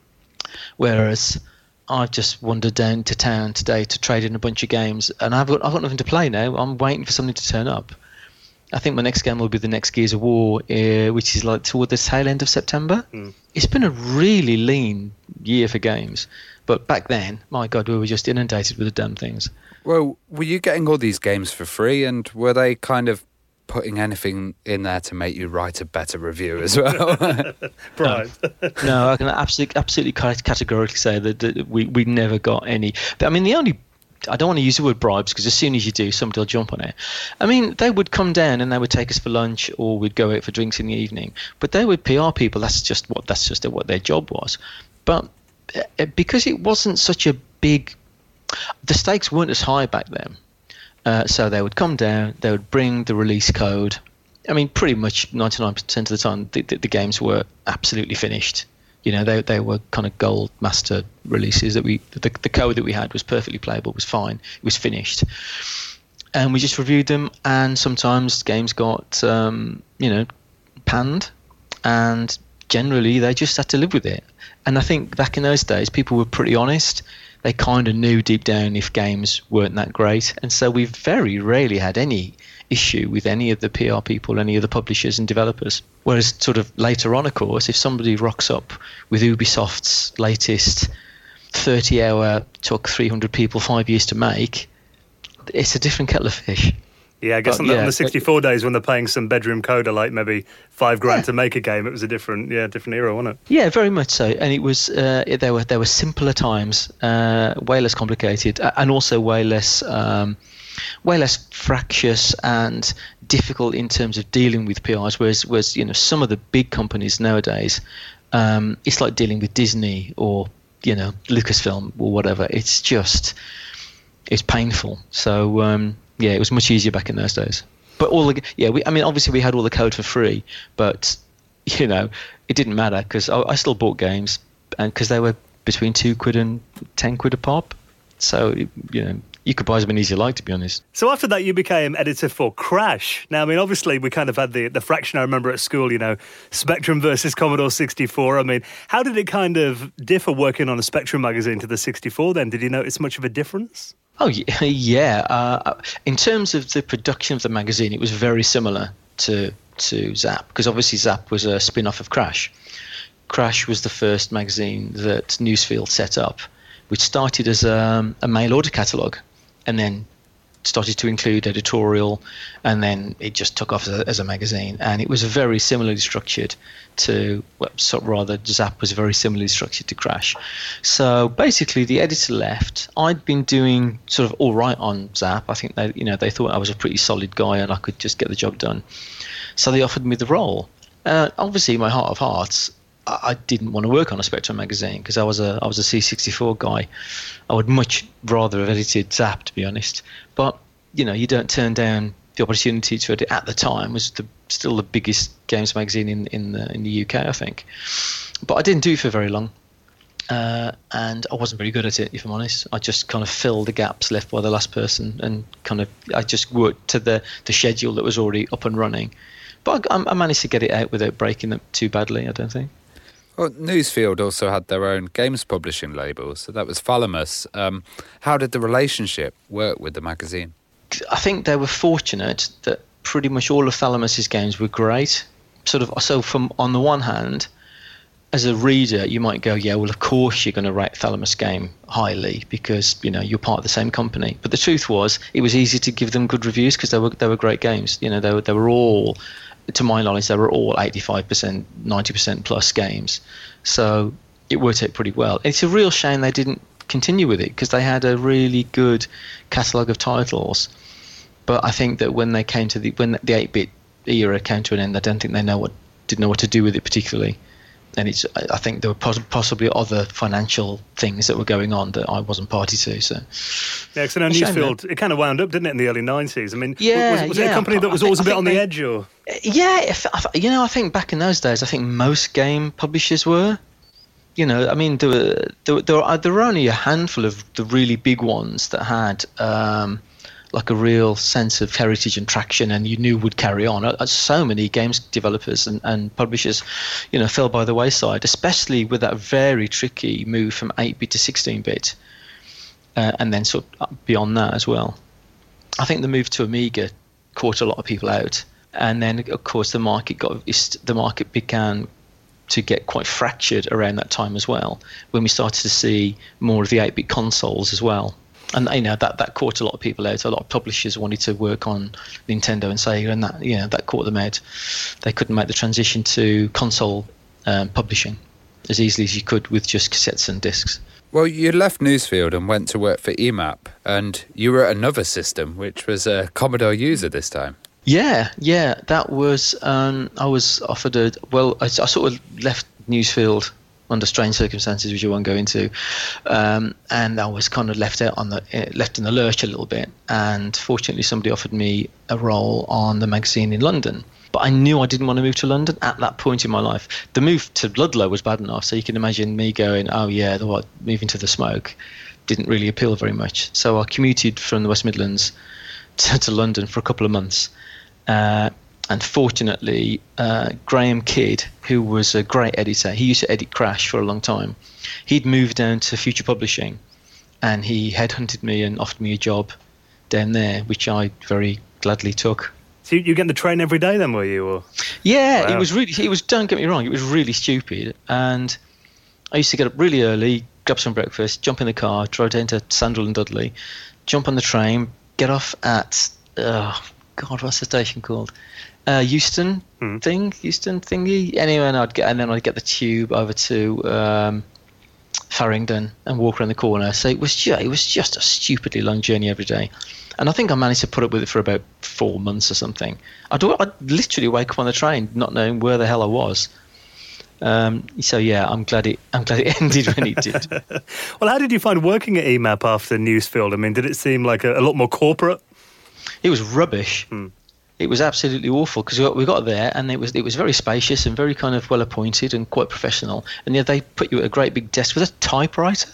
whereas I've just wandered down to town today to trade in a bunch of games, and I've got I've got nothing to play now. I'm waiting for something to turn up. I think my next game will be the next Gears of War, uh, which is like toward the tail end of September. Mm. It's been a really lean year for games. But back then, my God, we were just inundated with the damn things. Well, were you getting all these games for free, and were they kind of putting anything in there to make you write a better review as well? Right. No, no, I can absolutely, absolutely categorically say that, that we, we never got any. But I mean, the only... I don't want to use the word bribes because as soon as you do, somebody will jump on it. I mean, they would come down and they would take us for lunch, or we'd go out for drinks in the evening. But they would P R people. That's just what that's just what their job was. But because it wasn't such a big, the stakes weren't as high back then. Uh, so they would come down, they would bring the release code. I mean, pretty much ninety-nine percent of the time, the, the, the games were absolutely finished. You know, they they were kind of gold master releases that we the, the code that we had was perfectly playable, was fine, it was finished, and we just reviewed them. And sometimes games got um, you know panned, and generally they just had to live with it. And I think back in those days, people were pretty honest. They kind of knew deep down if games weren't that great, and so we very rarely had any issue with any of the P R people, any of the publishers and developers. Whereas sort of later on, of course, if somebody rocks up with Ubisoft's latest thirty hour, took three hundred people five years to make, it's a different kettle of fish. Yeah, I guess but, on, the, yeah, on the sixty-four days when they're paying some bedroom coder like maybe five grand yeah. to make a game, it was a different, yeah, different era, wasn't it? Yeah, very much so. And it was uh, it, there were there were simpler times, uh, way less complicated, and also way less. Um, way less fractious and difficult in terms of dealing with P Rs, whereas, whereas you know, some of the big companies nowadays, um, it's like dealing with Disney or, you know, Lucasfilm or whatever. It's just, it's painful. So, um, yeah, it was much easier back in those days. But all the, yeah, we, I mean, obviously we had all the code for free, but, you know, it didn't matter because I, I still bought games and because they were between two quid and ten quid a pop. So, you know, you could buy as many as you like, to be honest. So after that, you became editor for Crash. Now, I mean, obviously, we kind of had the, the fraction I remember at school, you know, Spectrum versus Commodore sixty-four. I mean, how did it kind of differ working on a Spectrum magazine to the sixty-four then? Did you notice much of a difference? Oh, yeah. Uh, in terms of the production of the magazine, it was very similar to, to Zap, because obviously Zap was a spin-off of Crash. Crash was the first magazine that Newsfield set up, which started as a, a mail order catalogue, and then started to include editorial, and then it just took off as a, as a magazine. And it was very similarly structured to, well, so rather, Zap was very similarly structured to Crash. So basically, the editor left. I'd been doing sort of all right on Zap. I think they, you know, they thought I was a pretty solid guy and I could just get the job done. So they offered me the role. Uh, obviously, in my heart of hearts, I didn't want to work on a Spectrum magazine because I was a I was a C sixty-four guy. I would much rather have edited Zap, to be honest. But you know, you don't turn down the opportunity to edit. At the time, was the, still the biggest games magazine in in the in the U K, I think. But I didn't do it for very long, uh, and I wasn't very good at it, if I'm honest. I just kind of filled the gaps left by the last person, and kind of I just worked to the the schedule that was already up and running. But I, I managed to get it out without breaking it too badly, I don't think. Well, Newsfield also had their own games publishing label, so that was Thalamus. Um, how did the relationship work with the magazine? I think they were fortunate that pretty much all of Thalamus's games were great. Sort of, so from on the one hand, as a reader, you might go, yeah, well, of course you're going to rate Thalamus game highly because, you know, you're part of the same company. But the truth was, it was easy to give them good reviews because they were they were great games. You know, they were they were all, to my knowledge, they were all eighty-five percent, ninety percent plus games. So it worked out pretty well. It's a real shame they didn't continue with it because they had a really good catalogue of titles. But I think that when they came to the when the eight-bit era came to an end, I don't think they know what didn't know what to do with it particularly. And it's I think there were poss- possibly other financial things that were going on that I wasn't party to. So yeah, because I know Newsfield, it kind of wound up, didn't it, in the early nineties? I mean, yeah, was, was yeah. it a company that was I always think, a bit on they, the edge, or? Yeah, if, you know, I think back in those days, I think most game publishers were. You know, I mean, there were there, there were there were only a handful of the really big ones that had. Um, like a real sense of heritage and traction, and you knew would carry on. So many games developers and, and publishers, you know, fell by the wayside, especially with that very tricky move from eight-bit to sixteen-bit, uh, and then sort of beyond that as well. I think the move to Amiga caught a lot of people out, And then, of course, the market got the market began to get quite fractured around that time as well, when we started to see more of the eight-bit consoles as well. And you know that, that caught a lot of people out. A lot of publishers wanted to work on Nintendo and Sega, and that you know that caught them out. They couldn't make the transition to console um, publishing as easily as you could with just cassettes and discs. Well, you left Newsfield and went to work for E M A P, and you were at another system, which was a Commodore user this time. Yeah, yeah, that was. Um, I was offered a. Well, I, I sort of left Newsfield under strange circumstances, which I won't go into, um, and I was kind of left out on the uh, left in the lurch a little bit. And fortunately, somebody offered me a role on the magazine in London. But I knew I didn't want to move to London at that point in my life. The move to Ludlow was bad enough, so you can imagine me going, "Oh yeah, the what? Moving to the smoke," didn't really appeal very much. So I commuted from the West Midlands to, to London for a couple of months. Uh, and fortunately, uh, Graham Kidd, who was a great editor, he used to edit Crash for a long time. He'd moved down to Future Publishing, and he headhunted me and offered me a job down there, which I very gladly took. So you, you getting the train every day then, were you? Or? Yeah, Wow. it was really. It was. Don't get me wrong, it was really stupid. And I used to get up really early, grab some breakfast, jump in the car, drive down to Sandwell and Dudley, jump on the train, get off at. Uh, God, what's the station called? Uh, Euston Hmm. thing, Euston thingy. Anyway, and I'd get, and then I'd get the tube over to um, Farringdon and walk around the corner. So it was just, it was just a stupidly long journey every day. And I think I managed to put up with it for about four months or something. I'd, I'd literally wake up on the train not knowing where the hell I was. Um, so yeah, I'm glad it. I'm glad it ended when it did. Well, how did you find working at E M A P after Newsfield? I mean, did it seem like a, a lot more corporate? It was rubbish. Hmm. It was absolutely awful because we got, we got there and it was it was very spacious and very kind of well appointed and quite professional. And yeah, they put you at a great big desk with a typewriter.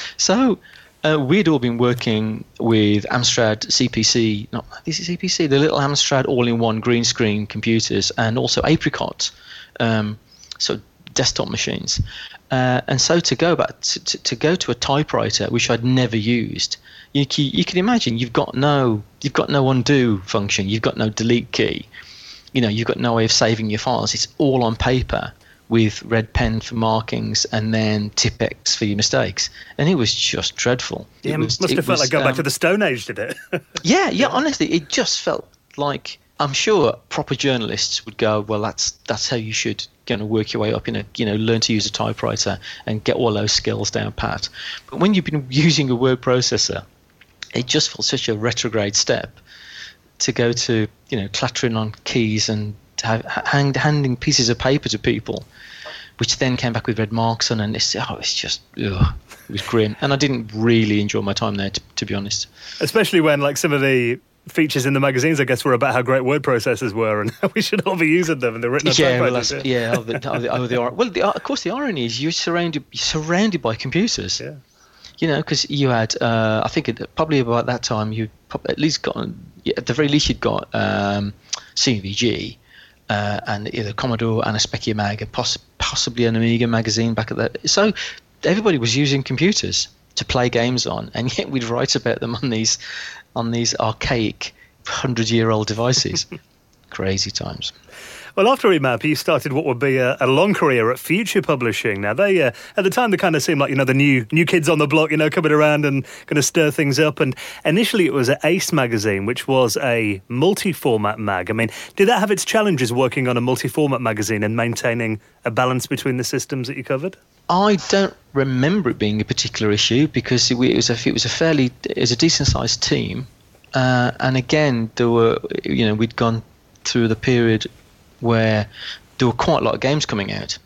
So uh, we'd all been working with Amstrad C P C, not this is C P C, the little Amstrad all-in-one green screen computers, and also Apricot, um, so desktop machines. Uh, and so to go back to, to, to go to a typewriter, which I'd never used. You can, you can imagine you've got no you've got no undo function, you've got no delete key, you know, you've got no way of saving your files. It's all on paper with red pen for markings and then Tipp-Ex for your mistakes, and it was just dreadful. Yeah, it was, must it have felt was, like going um, back to the Stone Age, did it? yeah, yeah. Honestly, it just felt like, I'm sure proper journalists would go, well, that's that's how you should kind of work your way up in a, you know, learn to use a typewriter and get all those skills down pat. But when you've been using a word processor, it just felt such a retrograde step to go to, you know, clattering on keys and have, hand, handing pieces of paper to people, which then came back with red marks on, and it's, oh, it's just, ugh, it was grim. And I didn't really enjoy my time there, to, to be honest. Especially when, like, some of the features in the magazines, I guess, were about how great word processors were and how we should all be using them, and they're written on Yeah, well, typewriters. that's, yeah. Oh, the, oh, the, oh, the, well, the, of course, the irony is you're surrounded, you're surrounded by computers. Yeah. You know, because you had, uh, I think it, probably about that time, you at least got, at the very least, you'd got um, C V G uh, and either Commodore and a Specchia Mag, and poss- possibly an Amiga magazine back at that. So everybody was using computers to play games on, and yet we'd write about them on these, on these archaic, hundred-year-old devices. Crazy times. Well, after E M A P, you started what would be a, a long career at Future Publishing. Now, they uh, at the time they kind of seemed like, you know, the new new kids on the block, you know, coming around and going to stir things up. And initially, it was at Ace magazine, which was a multi-format mag. I mean, did that have its challenges working on a multi-format magazine and maintaining a balance between the systems that you covered? I don't remember it being a particular issue because it was a it was a fairly it was a decent sized team, uh, and again there were, you know, we'd gone through the period where there were quite a lot of games coming out,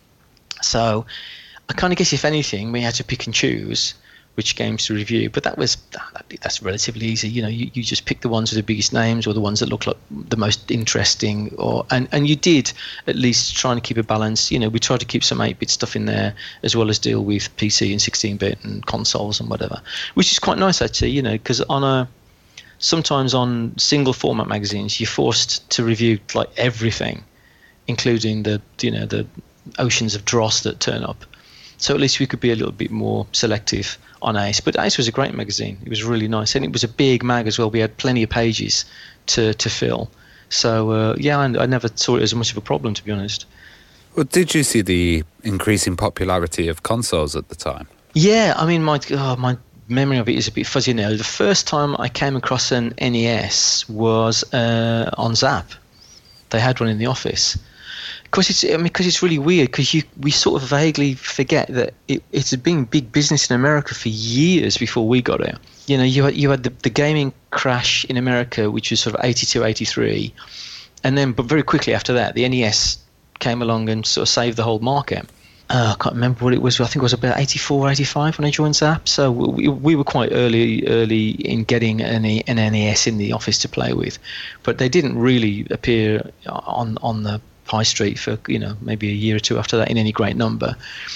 so I kind of guess if anything we had to pick and choose which games to review, but that was that, that's relatively easy. You know, you, you just pick the ones with the biggest names or the ones that look like the most interesting, or and, and you did at least trying to keep a balance. You know, we tried to keep some eight-bit stuff in there as well as deal with P C and sixteen-bit and consoles and whatever, which is quite nice actually. You know, because on a sometimes on single format magazines you're forced to review like everything, including the you know the oceans of dross that turn up. So at least we could be a little bit more selective on Ace. But Ace was a great magazine. It was really nice. And it was a big mag as well. We had plenty of pages to, to fill. So uh, yeah, I, I never saw it as much of a problem, to be honest. Well, did you see the increasing popularity of consoles at the time? Yeah, I mean, my oh, my memory of it is a bit fuzzy now. The first time I came across an N E S was uh, on Zap. They had one in the office. Because it's, I mean, because it's really weird. Because you, we sort of vaguely forget that it, it's been big business in America for years before we got it. You know, you had, you had the, the gaming crash in America, which was sort of eighty-two, eighty-three, and then, but very quickly after that, the N E S came along and sort of saved the whole market. Uh, I can't remember what it was. I think it was about eighty-four, eighty-five when I joined Zap. So we, we were quite early, early in getting an, an N E S in the office to play with, but they didn't really appear on on the high street for, you know, maybe a year or two after that in any great number.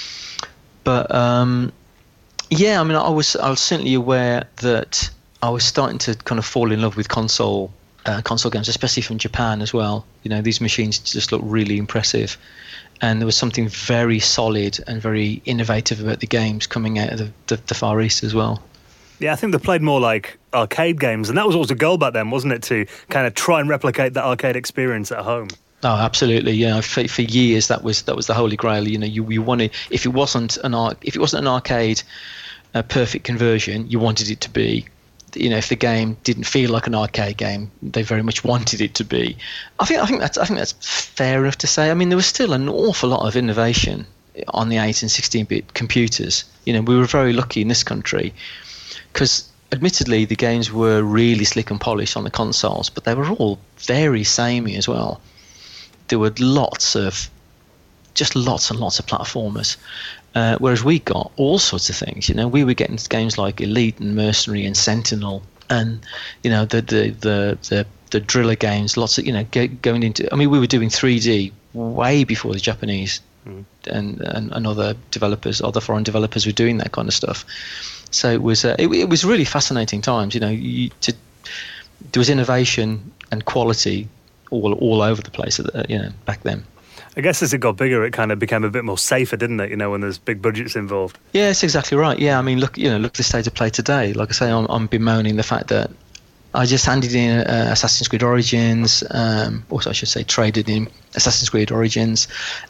But um, yeah, I mean, I was I was certainly aware that I was starting to kind of fall in love with console uh, console games, especially from Japan as well. You know, these machines just look really impressive. And there was something very solid and very innovative about the games coming out of the, the, the Far East as well. Yeah, I think they played more like arcade games, and that was always the goal back then, wasn't it, to kind of try and replicate that arcade experience at home? Oh, absolutely. Yeah, for, for years that was that was the holy grail. You know, you, you wanted, if it wasn't an ar- if it wasn't an arcade uh, perfect conversion, you wanted it to be. You know, if the game didn't feel like an arcade game, they very much wanted it to be. I think I think that's I think that's fair enough to say. I mean, there was still an awful lot of innovation on the eight and sixteen-bit computers. You know, we were very lucky in this country because, admittedly, the games were really slick and polished on the consoles, but they were all very samey as well. There were lots of, just lots and lots of platformers. Uh, whereas we got all sorts of things, you know, we were getting games like Elite and Mercenary and Sentinel, and you know the the the the, the driller games. Lots of, you know, get, going into. I mean, we were doing three D way before the Japanese mm. and, and and other developers, other foreign developers were doing that kind of stuff. So it was uh, it, it was really fascinating times. You know, you, to, there was innovation and quality all all over the place. At the, you know, back then. I guess as it got bigger, it kind of became a bit more safer, didn't it? You know, when there's big budgets involved. Yeah, that's exactly right. Yeah, I mean, look, you know, look at the state of play today. Like I say, I'm, I'm bemoaning the fact that I just handed in uh, Assassin's Creed Origins, um, also I should say traded in Assassin's Creed Origins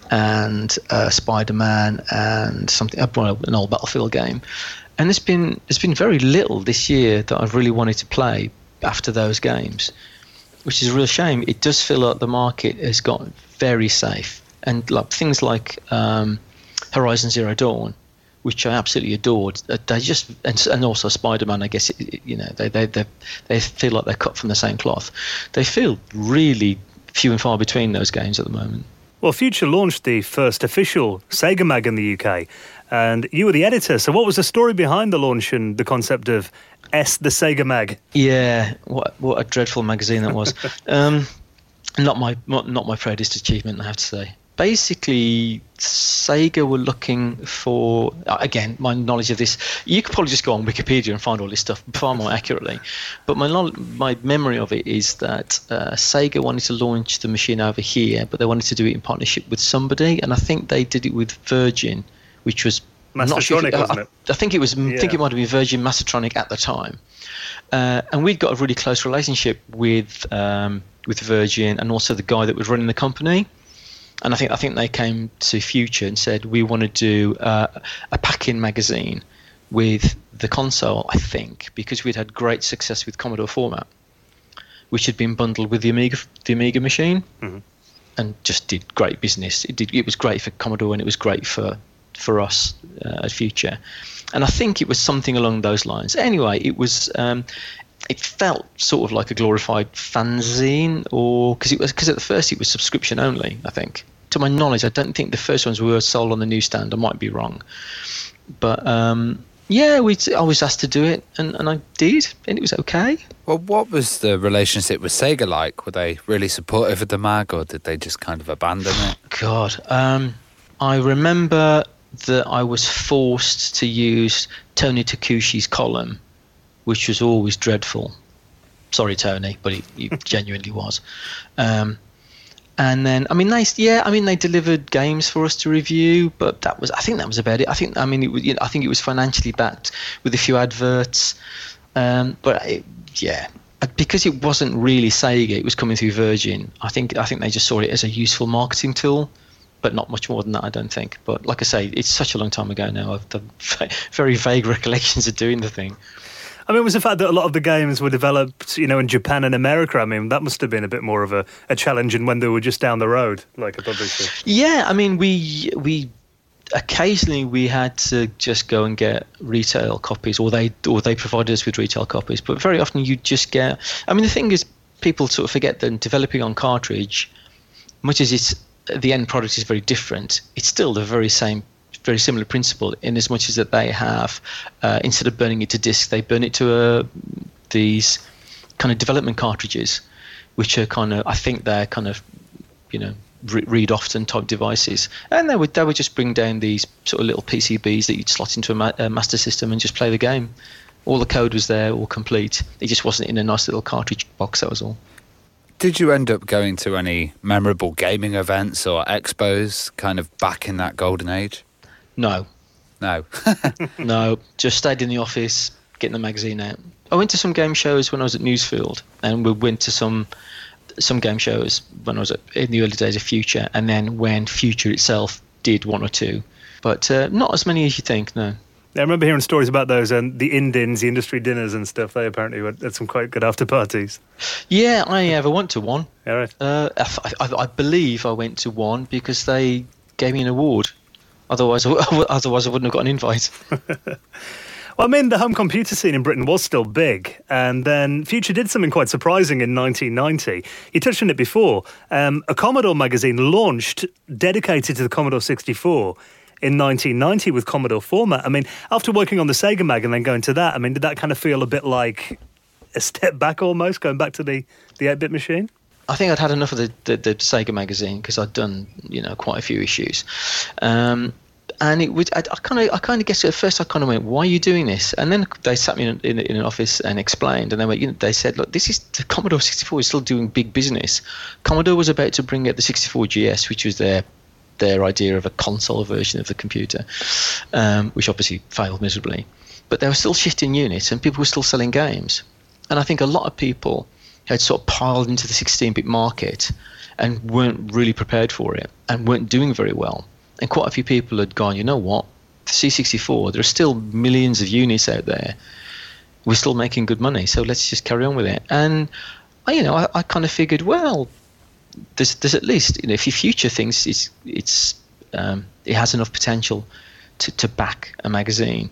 and uh, Spider-Man and something, uh, well, an old Battlefield game. And there's been there's been very little this year that I've really wanted to play after those games, which is a real shame. It does feel like the market has got very safe, and like things like um, Horizon Zero Dawn, which I absolutely adored. Uh, they just and, and also Spider-Man. I guess it, it, you know they they they they feel like they're cut from the same cloth. They feel really few and far between, those games at the moment. Well, Future launched the first official Sega Mag in the U K, and you were the editor. So, what was the story behind the launch and the concept of S the Sega Mag? Yeah, what what a dreadful magazine that was. um, not my not my proudest achievement, I have to say. Basically, Sega were looking for, again, my knowledge of this, you could probably just go on Wikipedia and find all this stuff far more accurately, but my my memory of it is that uh, Sega wanted to launch the machine over here, but they wanted to do it in partnership with somebody, and I think they did it with Virgin, which was not sure if, wasn't it? I, I think it was. Yeah. I think it might have been Virgin Mastertronic at the time, uh, and we'd got a really close relationship with um, with Virgin and also the guy that was running the company. And I think I think they came to Future and said, we want to do uh, a pack-in magazine with the console, I think, because we'd had great success with Commodore format, which had been bundled with the Amiga the Amiga machine, mm-hmm. and just did great business. It did. It was great for Commodore and it was great for for us uh, at Future. And I think it was something along those lines. Anyway, it was. Um, It felt sort of like a glorified fanzine, or because it was because at the first it was subscription only. I think, to my knowledge, I don't think the first ones were sold on the newsstand. I might be wrong, but um, yeah, we I was asked to do it, and, and I did, and it was okay. Well, what was the relationship with Sega like? Were they really supportive of the mag, or did they just kind of abandon it? God, um, I remember that I was forced to use Tony Takushi's column, which was always dreadful. Sorry, Tony, but it, it genuinely was. Um, and then, I mean, they, yeah, I mean, they delivered games for us to review, but that was, I think that was about it. I think, I mean, it was, you know, I think it was financially backed with a few adverts. Um, but it, yeah, because it wasn't really Sega, it was coming through Virgin. I think I think they just saw it as a useful marketing tool, but not much more than that, I don't think. But like I say, it's such a long time ago now. I've done very vague recollections of doing the thing. I mean, it was the fact that a lot of the games were developed, you know, in Japan and America. I mean, that must have been a bit more of a, a challenge than when they were just down the road, like a publisher. Yeah, I mean, we we occasionally we had to just go and get retail copies, or they or they provided us with retail copies. But very often you just get. I mean, the thing is, people sort of forget that developing on cartridge, much as it's the end product is very different, it's still the very same. Very similar principle in as much as that they have uh, instead of burning it to disk, they burn it to uh, these kind of development cartridges, which are kind of I think they're kind of you know re- read often type devices, and they would they would just bring down these sort of little P C Bs that you'd slot into a, ma- a master system and just play the game. All the code was there, all complete. It just wasn't in a nice little cartridge box. That was all. Did you end up going to any memorable gaming events or expos, kind of back in that golden age? No. No. No, just stayed in the office, getting the magazine out. I went to some game shows when I was at Newsfield, and we went to some some game shows when I was at, in the early days of Future, and then when Future itself did one or two. But uh, not as many as you think, no. Yeah, I remember hearing stories about those, and um, the Indins, the industry dinners and stuff. They apparently had some quite good after parties. Yeah, I ever went to one. Yeah, right. Uh, I, I, I believe I went to one because they gave me an award. Otherwise, otherwise I wouldn't have got an invite. Well, I mean, the home computer scene in Britain was still big, and then Future did something quite surprising in nineteen ninety. You touched on it before. Um, a Commodore magazine launched dedicated to the Commodore sixty-four in nineteen ninety with Commodore format. I mean, after working on the Sega mag and then going to that, I mean, did that kind of feel a bit like a step back almost, going back to the, the eight-bit machine? I think I'd had enough of the, the, the Sega magazine because I'd done, you know, quite a few issues. Um, and it would, I kind of, I kind of guess at first I kind of went, why are you doing this? And then they sat me in, in, in an office and explained, and they went, you know, they said, look, this is the Commodore sixty-four is still doing big business. Commodore was about to bring out the sixty-four G S, which was their their idea of a console version of the computer, um, which obviously failed miserably. But they were still shifting units, and people were still selling games. And I think a lot of people had sort of piled into the sixteen-bit market and weren't really prepared for it and weren't doing very well. And quite a few people had gone, you know what, the C sixty-four, there are still millions of units out there. We're still making good money, so let's just carry on with it. And, you know, I, I kind of figured, well, there's, there's at least, you know, if your Future thinks it's, it's um, it has enough potential to, to back a magazine,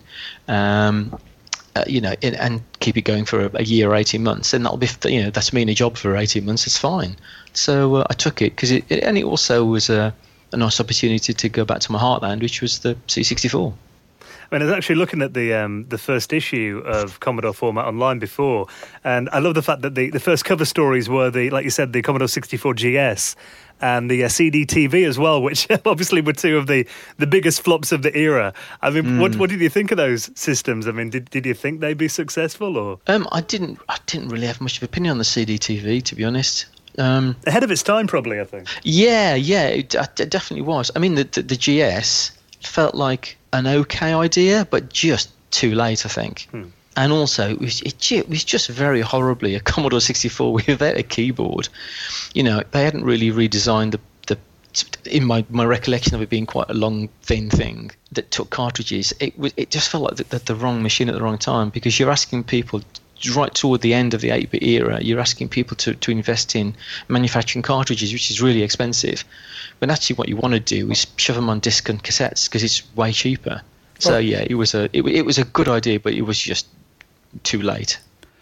um, Uh, you know, in, and keep it going for a, a year or eighteen months, and that'll be, you know, that's me in a job for eighteen months. It's fine. So uh, I took it because it, it, and it also was a, a nice opportunity to go back to my heartland, which was the C sixty-four. I mean, I was actually looking at the um, the first issue of Commodore format online before, and I love the fact that the, the first cover stories were the, like you said, the Commodore sixty-four G S and the uh, C D T V as well, which obviously were two of the, the biggest flops of the era. I mean, mm. what what did you think of those systems? I mean, did did you think they'd be successful, or? Um, I didn't. I didn't really have much of an opinion on the C D T V, to be honest. Um, Ahead of its time, probably, I think. Yeah, yeah, it, it definitely was. I mean, the, the the G S felt like an okay idea, but just too late, I think. Hmm. And also, it was, it, it was just very horribly a Commodore sixty-four without a keyboard. You know, they hadn't really redesigned the, the in my, my recollection of it being quite a long, thin thing that took cartridges. It was it just felt like the, the, the wrong machine at the wrong time, because you're asking people right toward the end of the eight-bit era, you're asking people to, to invest in manufacturing cartridges, which is really expensive. But actually what you want to do is shove them on disc and cassettes because it's way cheaper. So well, yeah, it was a it, it was a good idea, but it was just too late.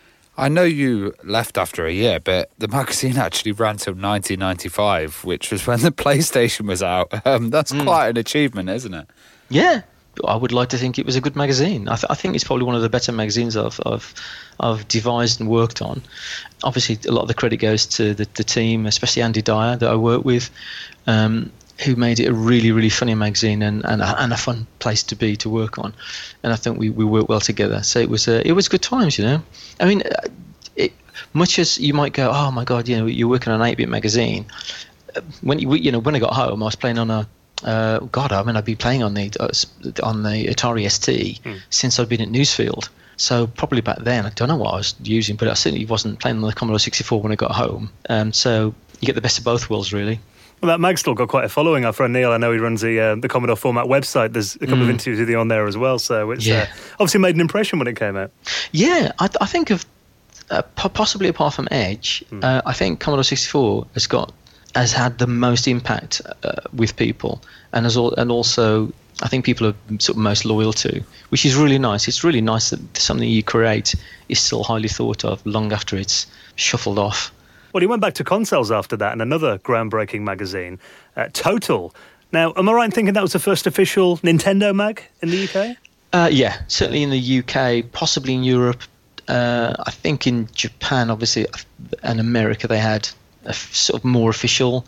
I know you left after a year, but the magazine actually ran till nineteen ninety-five, which was when the PlayStation was out. Um, that's mm. quite an achievement, isn't it? Yeah, I would like to think it was a good magazine. I, th- I think it's probably one of the better magazines I've, I've, I've devised and worked on. Obviously, a lot of the credit goes to the, the team, especially Andy Dyer that I work with, um, who made it a really, really funny magazine and, and, a, and a fun place to be, to work on. And I think we, we worked well together. So it was uh, it was good times, you know. I mean, it, much as you might go, oh my God, you know, you're working on an eight-bit magazine. When you, you know, when I got home, I was playing on a Uh, God, I mean, I've been playing on the uh, on the Atari S T mm. since I've been at Newsfield. So probably back then, I don't know what I was using, but I certainly wasn't playing on the Commodore sixty-four when I got home. Um, so you get the best of both worlds, really. Well, that mag's still got quite a following. Our friend Neil, I know he runs the uh, the Commodore Format website. There's a couple mm. of interviews with you on there as well. So it's yeah. uh, obviously made an impression when it came out. Yeah, I, I think of uh, possibly apart from Edge, mm. uh, I think Commodore sixty-four has got has had the most impact uh, with people, and as all, and also I think people are sort of most loyal to, which is really nice. It's really nice that something you create is still highly thought of long after it's shuffled off. Well, he went back to consoles after that, and another groundbreaking magazine, uh, Total. Now, am I right in thinking that was the first official Nintendo mag in the U K? Uh, yeah, certainly in the U K, possibly in Europe. Uh, I think in Japan, obviously, and America, they had a f- sort of more official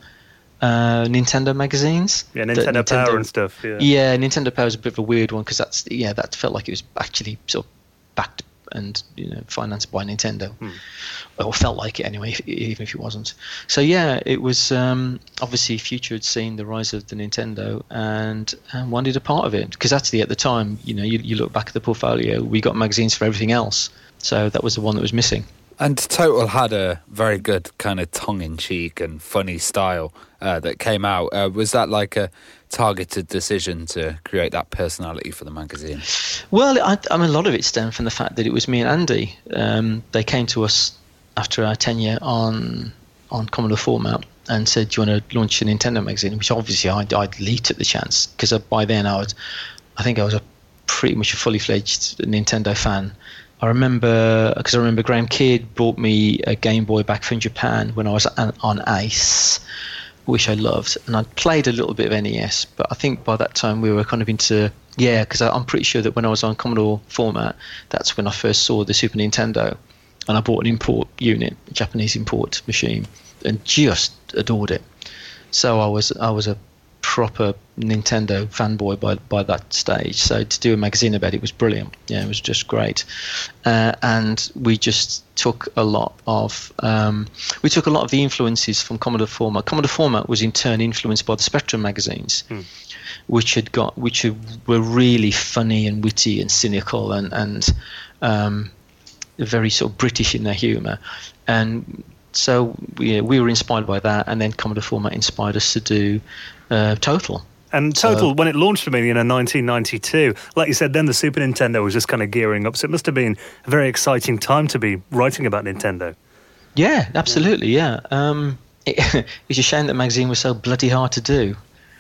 uh, Nintendo magazines. Yeah, Nintendo, Nintendo Power and stuff. Yeah, yeah, Nintendo Power is a bit of a weird one because that's yeah, that felt like it was actually sort of backed and you know financed by Nintendo, hmm. or felt like it anyway, if, even if it wasn't. So yeah, it was um, obviously Future had seen the rise of the Nintendo and, and wanted a part of it because actually at the time, you know, you, you look back at the portfolio, we got magazines for everything else, so that was the one that was missing. And Total had a very good kind of tongue-in-cheek and funny style uh, that came out. Uh, was that like a targeted decision to create that personality for the magazine? Well, I, I mean, a lot of it stemmed from the fact that it was me and Andy. Um, they came to us after our tenure on on Commodore Format and said, "Do you want to launch a Nintendo magazine?" Which obviously I'd, I'd leaped at the chance because by then I was, I think I was a pretty much a fully fledged Nintendo fan. I remember, because I remember Graham Kidd brought me a Game Boy back from Japan when I was on, on Ace, which I loved. And I played a little bit of N E S, but I think by that time we were kind of into, yeah, because I'm pretty sure that when I was on Commodore Format, that's when I first saw the Super Nintendo. And I bought an import unit, a Japanese import machine, and just adored it. So I was I was a proper Nintendo fanboy by by that stage. So to do a magazine about it was brilliant. Yeah, it was just great. Uh, and we just took a lot of um, we took a lot of the influences from Commodore Format. Commodore Format was in turn influenced by the Spectrum magazines, hmm. which had got which had, were really funny and witty and cynical and and um, very sort of British in their humour. And so we, we were inspired by that, and then Commodore Format inspired us to do uh, Total. And Total, so, when it launched for me in nineteen ninety-two, like you said, then the Super Nintendo was just kind of gearing up, so it must have been a very exciting time to be writing about Nintendo. Yeah, absolutely, yeah. Um, it, it's a shame that magazine was so bloody hard to do.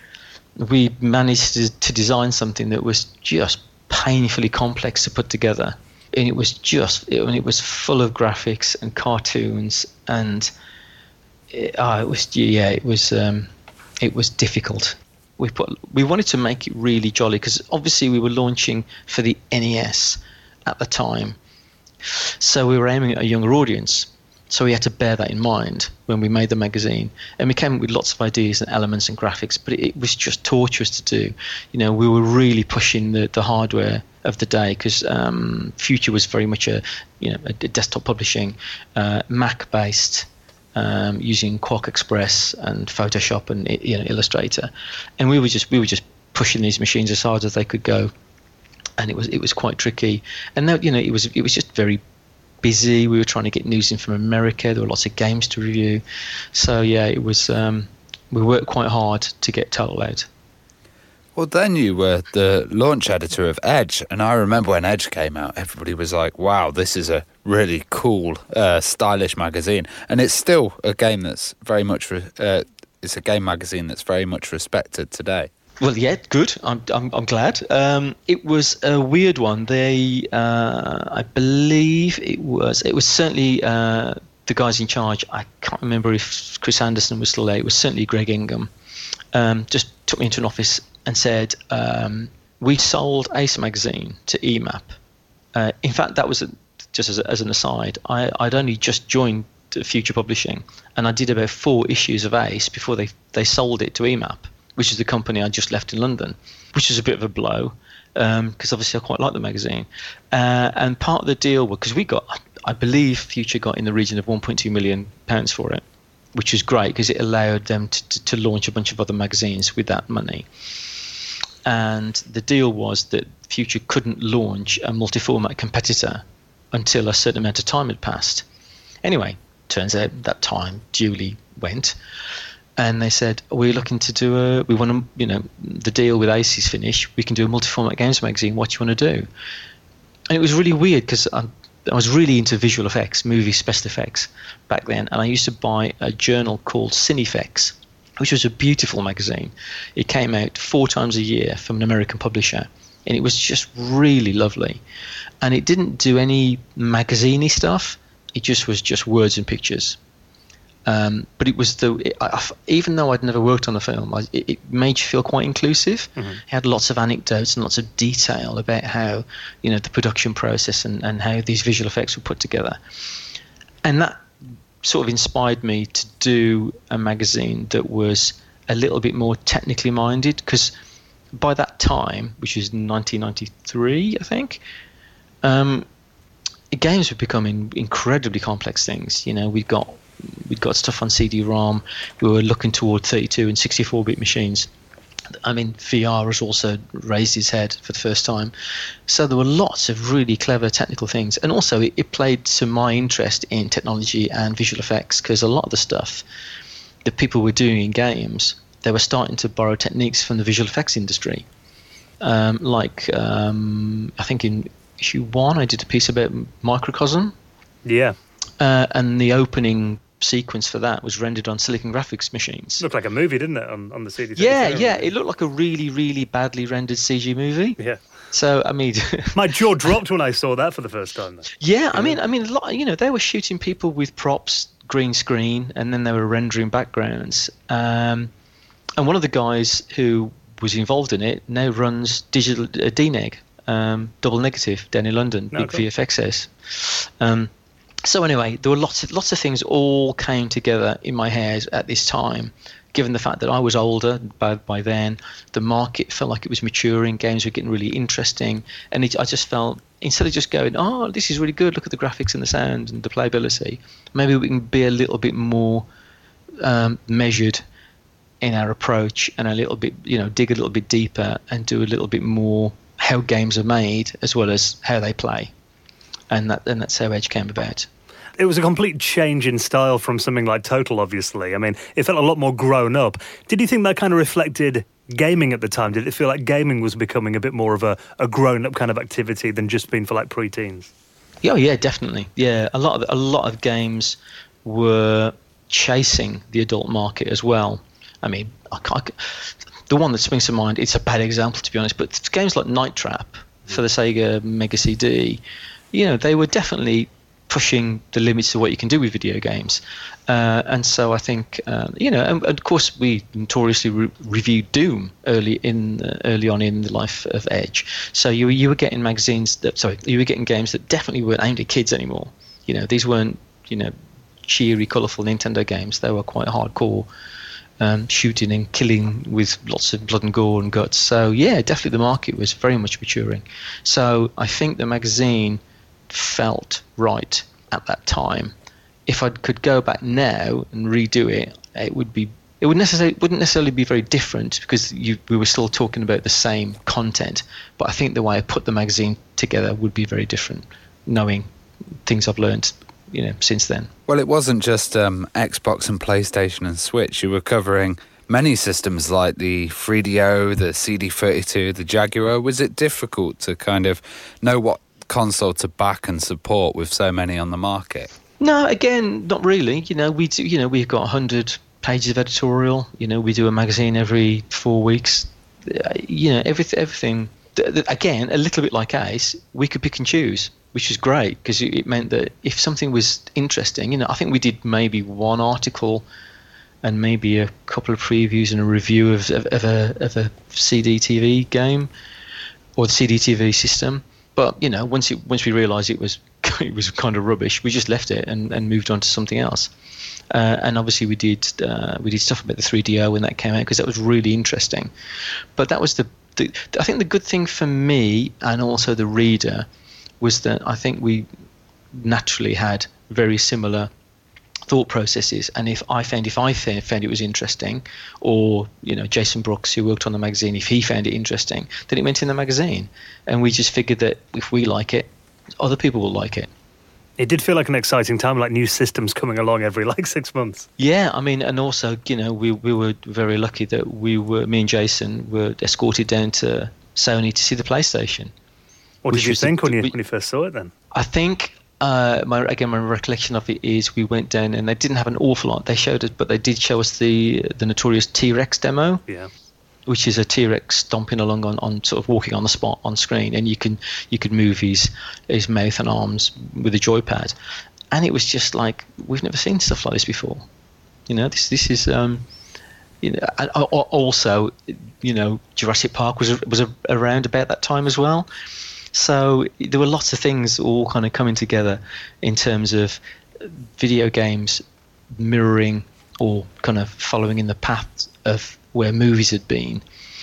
We managed to, to design something that was just painfully complex to put together. And it was just, it, it was full of graphics and cartoons, and it, oh, it was, yeah, it was, um, it was difficult. We put, we wanted to make it really jolly because obviously we were launching for the N E S at the time, so we were aiming at a younger audience. So we had to bear that in mind when we made the magazine, and we came up with lots of ideas and elements and graphics, but it, it was just torturous to do. You know, we were really pushing the, the hardware of the day because um, Future was very much a, you know, a desktop publishing, uh, Mac based, um, using Quark Express and Photoshop and you know Illustrator, and we were just we were just pushing these machines as hard as they could go, and it was it was quite tricky. And now you know it was it was just very busy. We were trying to get news in from America. There were lots of games to review, so yeah, it was. Um, we worked quite hard to get Total out. Well, then you were the launch editor of Edge, and I remember when Edge came out, everybody was like, wow, this is a really cool, uh, stylish magazine. And it's still a game that's very much, re- uh, it's a game magazine that's very much respected today. Well, yeah, good. I'm I'm, I'm glad. Um, it was a weird one. They, uh, I believe it was, it was certainly uh, the guys in charge. I can't remember if Chris Anderson was still there. It was certainly Greg Ingham. Um, just took me into an office and said, um, we sold Ace Magazine to E M A P. Uh, in fact, that was, a, just as, a, as an aside, I, I'd only just joined Future Publishing, and I did about four issues of Ace before they, they sold it to E M A P, which is the company I just left in London, which was a bit of a blow, because um, obviously I quite like the magazine. Uh, and part of the deal was, because we got, I believe Future got in the region of one point two million pounds for it, which was great because it allowed them to, to, to launch a bunch of other magazines with that money. and the deal was that Future couldn't launch a multi-format competitor until a certain amount of time had passed. Anyway, turns out that time duly went, and they said, we're looking to do a, we want to, you know, the deal with Aces finished, we can do a multi-format games magazine, what do you want to do? And it was really weird because I, I was really into visual effects, movie special effects back then, and I used to buy a journal called Cinefex, which was a beautiful magazine. It came out four times a year from an American publisher, and it was just really lovely. And it didn't do any magazine-y stuff. It just was just words and pictures. Um, but it was the it, I, even though I'd never worked on a film, I, it, it made you feel quite inclusive. Mm-hmm. It had lots of anecdotes and lots of detail about how, you know, the production process and, and how these visual effects were put together. And that sort of inspired me to do a magazine that was a little bit more technically minded, because by that time, which is nineteen ninety-three, I think, um, games were becoming incredibly complex things. You know, we've got we've got stuff on C D ROM. We were looking toward thirty-two and sixty-four bit machines. I mean, V R has also raised its head for the first time. So there were lots of really clever technical things. And also it, it played to my interest in technology and visual effects, because a lot of the stuff that people were doing in games, they were starting to borrow techniques from the visual effects industry. Um, like, um, I think in issue one, I did a piece about Microcosm. Yeah. Uh, and the opening sequence for that was rendered on Silicon Graphics machines. Looked like a movie, didn't it, on, on the C D? Yeah, yeah. It looked like a really, really badly rendered C G movie. Yeah. So, I mean... My jaw dropped when I saw that for the first time. Yeah, yeah, I mean, I mean, a lot, you know, they were shooting people with props, green screen, and then they were rendering backgrounds. Um, and one of the guys who was involved in it now runs digital uh, D neg, um, Double Negative, down in London, no, big cool. V F X house. Um, so anyway, there were lots of lots of things all came together in my head at this time. Given the fact that I was older by, by then, the market felt like it was maturing, games were getting really interesting, and it, I just felt, instead of just going, oh, this is really good, look at the graphics and the sound and the playability, maybe we can be a little bit more um, measured in our approach, and a little bit, you know, dig a little bit deeper and do a little bit more how games are made as well as how they play. And that and that's how Edge came about. It was a complete change in style from something like Total, obviously. I mean, it felt a lot more grown up. Did you think that kind of reflected gaming at the time? Did it feel like gaming was becoming a bit more of a, a grown up kind of activity than just being for like pre-teens? Yeah, oh, yeah, definitely. Yeah, a lot of a lot of games were chasing the adult market as well. I mean, I can't, the one that springs to mind, it's a bad example to be honest, but games like Night Trap for the Sega Mega C D, you know, they were definitely pushing the limits of what you can do with video games. Uh, and so I think, um, you know, and, and of course we notoriously re- reviewed Doom early in uh, early on in the life of Edge. So you, you were getting magazines that, sorry, you were getting games that definitely weren't aimed at kids anymore. You know, these weren't, you know, cheery, colourful Nintendo games. They were quite hardcore, um, shooting and killing with lots of blood and gore and guts. So yeah, definitely the market was very much maturing. So I think the magazine felt right at that time. If I could go back now and redo it, it would be it would necessarily wouldn't necessarily be very different, because you, we were still talking about the same content. But I think the way I put the magazine together would be very different, knowing things I've learned, you know, since then. Well, it wasn't just um, Xbox and PlayStation and Switch. You were covering many systems like the three D O, the C D thirty-two, the Jaguar. Was it difficult to kind of know what console to back and support with so many on the market? No, again, not really. You know, we do, you know, we've got one hundred pages of editorial. You know, we do a magazine every four weeks. Uh, you know, everything, everything. Th- th- again, a little bit like Ace, we could pick and choose, which is great, because it, it meant that if something was interesting, you know, I think we did maybe one article and maybe a couple of previews and a review of, of, of a of a C D T V game or the C D T V system. But you know, once it, once we realised it was it was kind of rubbish, we just left it and, and moved on to something else. Uh, and obviously, we did uh, we did stuff about the three D O when that came out, because that was really interesting. But that was the, the I think the good thing for me and also the reader was that I think we naturally had very similar thought processes, and if I found if I found, found it was interesting, or you know Jason Brooks, who worked on the magazine, if he found it interesting, then it went in the magazine, and we just figured that if we like it, other people will like it. It did feel like an exciting time, like new systems coming along every like six months. Yeah, I mean, and also, you know, we we were very lucky that we were, me and Jason were escorted down to Sony to see the PlayStation. What did you think the, when you we, when you first saw it then? I think, uh, my again, my recollection of it is we went down and they didn't have an awful lot. They showed us, but they did show us the the notorious T-Rex demo. Yeah. Which is a T-Rex stomping along on, on sort of walking on the spot on screen, and you can you could move his his mouth and arms with a joypad, and it was just like we've never seen stuff like this before. You know, this this is um, you know, and also you know Jurassic Park was was around about that time as well, so there were lots of things all kind of coming together in terms of video games mirroring or kind of following in the path of where movies had been,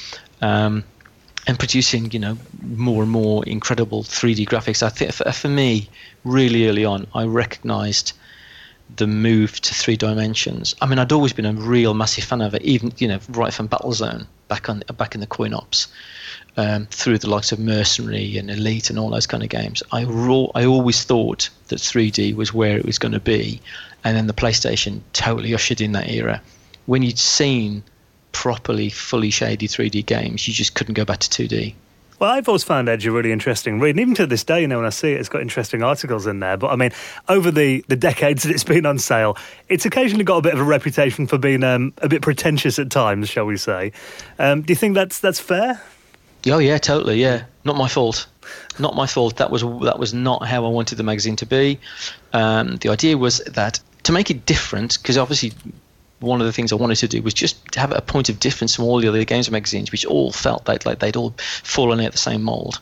um, and producing, you know, more and more incredible three D graphics. I think for, for me, really early on, I recognised the move to three dimensions. I mean, I'd always been a real massive fan of it, even you know, right from Battlezone back on back in the coin ops, um, through the likes of Mercenary and Elite and all those kind of games. I raw, I always thought that three D was where it was going to be, and then the PlayStation totally ushered in that era. When you'd seen properly fully shaded three D games, you just couldn't go back to two D. Well, I've always found Edge a really interesting read, and even to this day, you know, when I see it, it's got interesting articles in there. But I mean, over the, the decades that it's been on sale, it's occasionally got a bit of a reputation for being um, a bit pretentious at times, shall we say. Um, do you think that's that's fair? Oh yeah, totally. Yeah, not my fault. Not my fault. That was that was not how I wanted the magazine to be. Um, the idea was that to make it different, because obviously one of the things I wanted to do was just have a point of difference from all the other games magazines, which all felt like, like they'd all fallen out the same mold.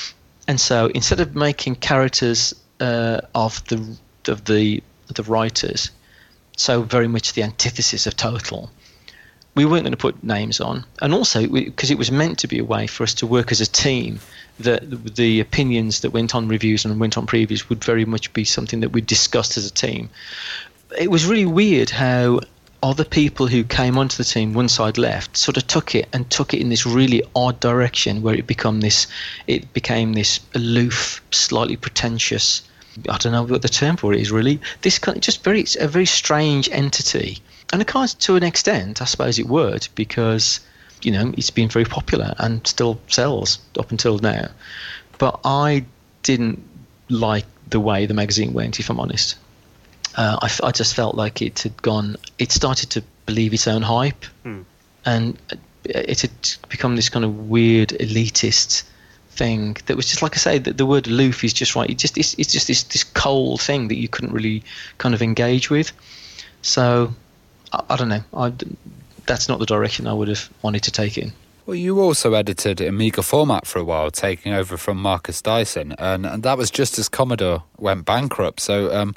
And so instead of making characters uh, of the of the the writers so very much the antithesis of Total, we weren't going to put names on. And also because it was meant to be a way for us to work as a team, that the, the opinions that went on reviews and went on previews would very much be something that we discussed as a team. It was really weird how other people who came onto the team once I'd left sort of took it and took it in this really odd direction where it become this it became this aloof, slightly pretentious, I don't know what the term for it is really, this kind of just very it's a very strange entity. And of course, to an extent, I suppose it would, because you know it's been very popular and still sells up until now. But I didn't like the way the magazine went, if I'm honest. Uh, I, I just felt like it had gone, it started to believe its own hype, hmm. and it had become this kind of weird elitist thing that was just, like I say, the, the word aloof is just right. It just it's, it's just this, this cold thing that you couldn't really kind of engage with. So, I, I don't know. I, that's not the direction I would have wanted to take it in. Well, you also edited Amiga Format for a while, taking over from Marcus Dyson, and, and that was just as Commodore went bankrupt. So, um,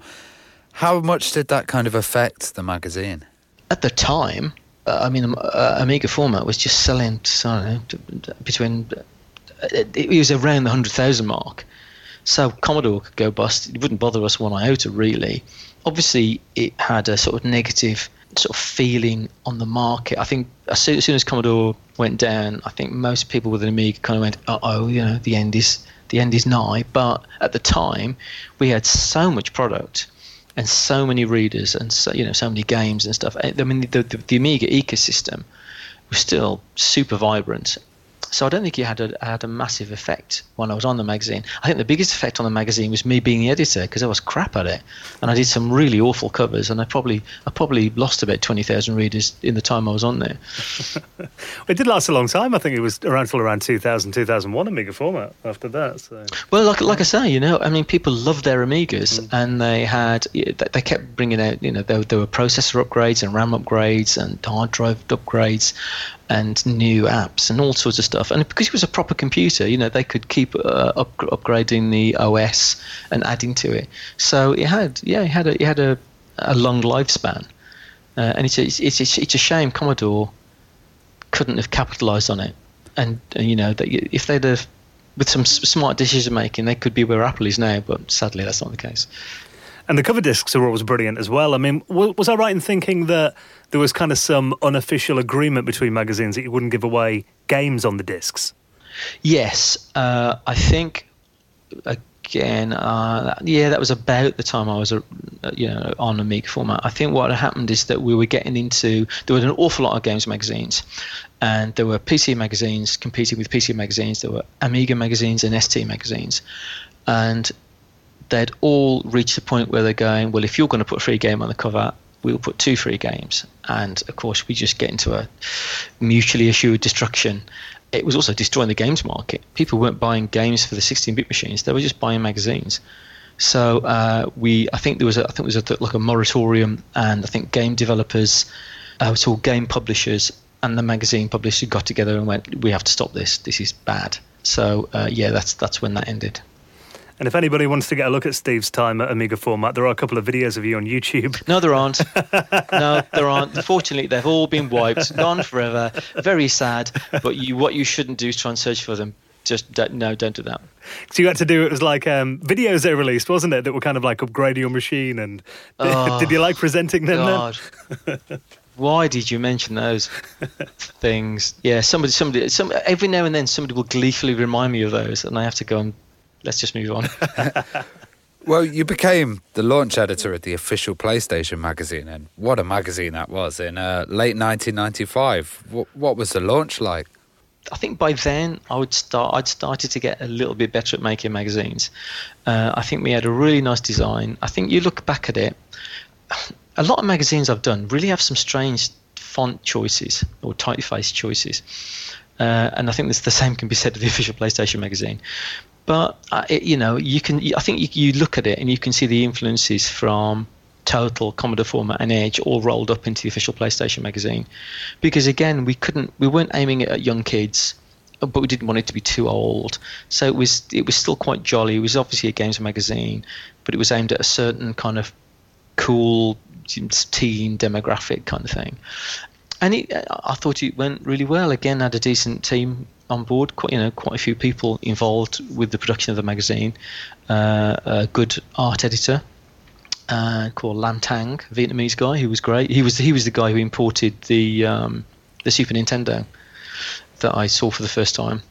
how much did that kind of affect the magazine? At the time, uh, I mean, uh, Amiga Format was just selling, I don't know, between, uh, it was around the one hundred thousand mark. So Commodore could go bust. It wouldn't bother us one iota, really. Obviously, it had a sort of negative sort of feeling on the market. I think as soon, as soon as Commodore went down, I think most people with an Amiga kind of went, uh-oh, you know, the end is the end is nigh. But at the time, we had so much product and so many readers and so, you know, so many games and stuff. I mean, the, the, the Amiga ecosystem was still super vibrant. So I don't think it had a had a massive effect when I was on the magazine. I think the biggest effect on the magazine was me being the editor, because I was crap at it, and I did some really awful covers, and I probably I probably lost about twenty thousand readers in the time I was on there. It did last a long time. I think it was around till around two thousand, two thousand one Amiga Format after that. So. Well, like like I say, you know, I mean, people loved their Amigas, mm. and they had they kept bringing out, you know, there, there were processor upgrades and RAM upgrades and hard drive upgrades and new apps and all sorts of stuff. And because it was a proper computer, you know, they could keep uh, up, upgrading the O S and adding to it. So it had, yeah, it had a, it had a, a long lifespan. Uh, and it's a, it's, it's, it's a shame Commodore couldn't have capitalised on it. And, and, you know, that if they'd have, with some smart decision making, they could be where Apple is now, but sadly that's not the case. And the cover discs are always brilliant as well. I mean, w- was I right in thinking that there was kind of some unofficial agreement between magazines that you wouldn't give away games on the discs? Yes, uh, I think again, uh, yeah, that was about the time I was, uh, you know, on Amiga format. I think what happened is that we were getting into there were an awful lot of games magazines, and there were P C magazines competing with P C magazines. There were Amiga magazines and S T magazines, and they'd all reached the point where they're going, well, if you're going to put a free game on the cover, we'll put two free games. And of course, we just get into a mutually assured destruction. It was also destroying the games market. People weren't buying games for the sixteen-bit machines; they were just buying magazines. So uh, we, I think there was, a, I think there was a, like a moratorium, and I think game developers, uh, so game publishers, and the magazine publishers got together and went, "We have to stop this. This is bad." So uh, yeah, that's that's when that ended. And if anybody wants to get a look at Steve's time at Amiga format, there are a couple of videos of you on YouTube. No, there aren't. No, there aren't. Unfortunately, they've all been wiped, gone forever. Very sad. But you, what you shouldn't do is try and search for them. Just don't, no, don't do that. So you had to do it was like um, videos they released, wasn't it? That were kind of like upgrading your machine. And oh, did you like presenting them God. then? Why did you mention those things? Yeah, somebody, somebody, some, every now and then somebody will gleefully remind me of those, and I have to go and let's just move on. Well, you became the launch editor of the official PlayStation magazine, and what a magazine that was in uh, late nineteen ninety-five. What, what was the launch like? I think by then I would start. I'd started to get a little bit better at making magazines. Uh, I think we had a really nice design. I think you look back at it, a lot of magazines I've done really have some strange font choices or typeface choices, uh, and I think this, the same can be said of the official PlayStation magazine. But uh, it, you know, you can. I think you, you look at it and you can see the influences from Total, Commodore format, and Edge all rolled up into the official PlayStation magazine. Because again, we couldn't, we weren't aiming it at young kids, but we didn't want it to be too old. So it was, it was still quite jolly. It was obviously a games magazine, but it was aimed at a certain kind of cool teen demographic kind of thing. And it, I thought it went really well. Again, had a decent team on board, quite, you know, quite a few people involved with the production of the magazine. Uh, a good art editor uh, called Lam Tang, a Vietnamese guy who was great. He was he was the guy who imported the um, the Super Nintendo that I saw for the first time.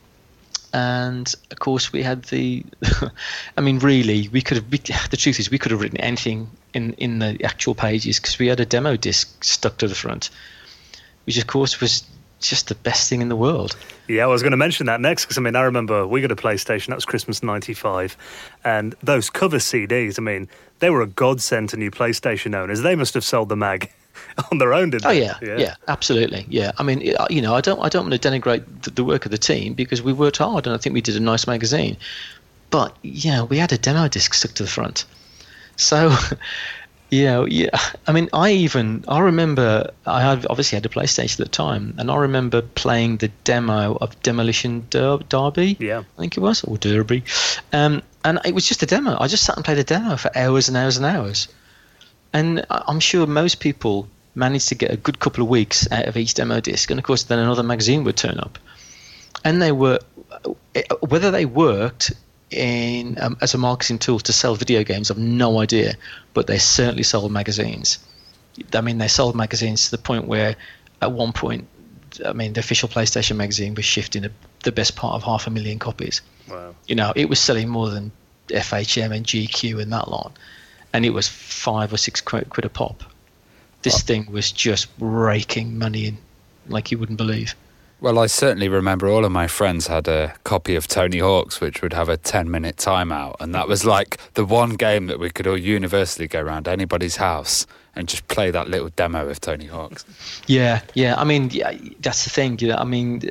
And of course, we had the. I mean, really, we could have. We, the truth is, we could have written anything in in the actual pages because we had a demo disc stuck to the front, which of course was just the best thing in the world. Yeah, I was going to mention that next because I mean I remember we got a PlayStation. That was Christmas ninety-five, and those cover C Ds. I mean, they were a godsend to new PlayStation owners. They must have sold the mag on their own, didn't oh, they? yeah, yeah, yeah, absolutely. Yeah, I mean, you know, I don't, I don't want to denigrate the, the work of the team because we worked hard, and I think we did a nice magazine. But yeah, we had a demo disc stuck to the front, so. You know, yeah. I mean, I even I remember I had obviously had a PlayStation at the time, and I remember playing the demo of Demolition Der- Derby. Yeah, I think it was, or Derby, um, and it was just a demo. I just sat and played a demo for hours and hours and hours, and I'm sure most people managed to get a good couple of weeks out of each demo disc, and of course, then another magazine would turn up, and they were whether they worked. In um, as a marketing tool to sell video games, I've no idea, but they certainly sold magazines. I mean, they sold magazines to the point where, at one point, I mean, the official PlayStation magazine was shifting a, the best part of half a million copies. Wow! You know, it was selling more than F H M and G Q and that lot, and it was five or six quid, quid a pop. This oh. thing was just raking money in like you wouldn't believe. Well, I certainly remember all of my friends had a copy of Tony Hawk's, which would have a ten-minute timeout, and that was like the one game that we could all universally go around anybody's house and just play that little demo of Tony Hawk's. Yeah, yeah. I mean, yeah, that's the thing. You know, I mean,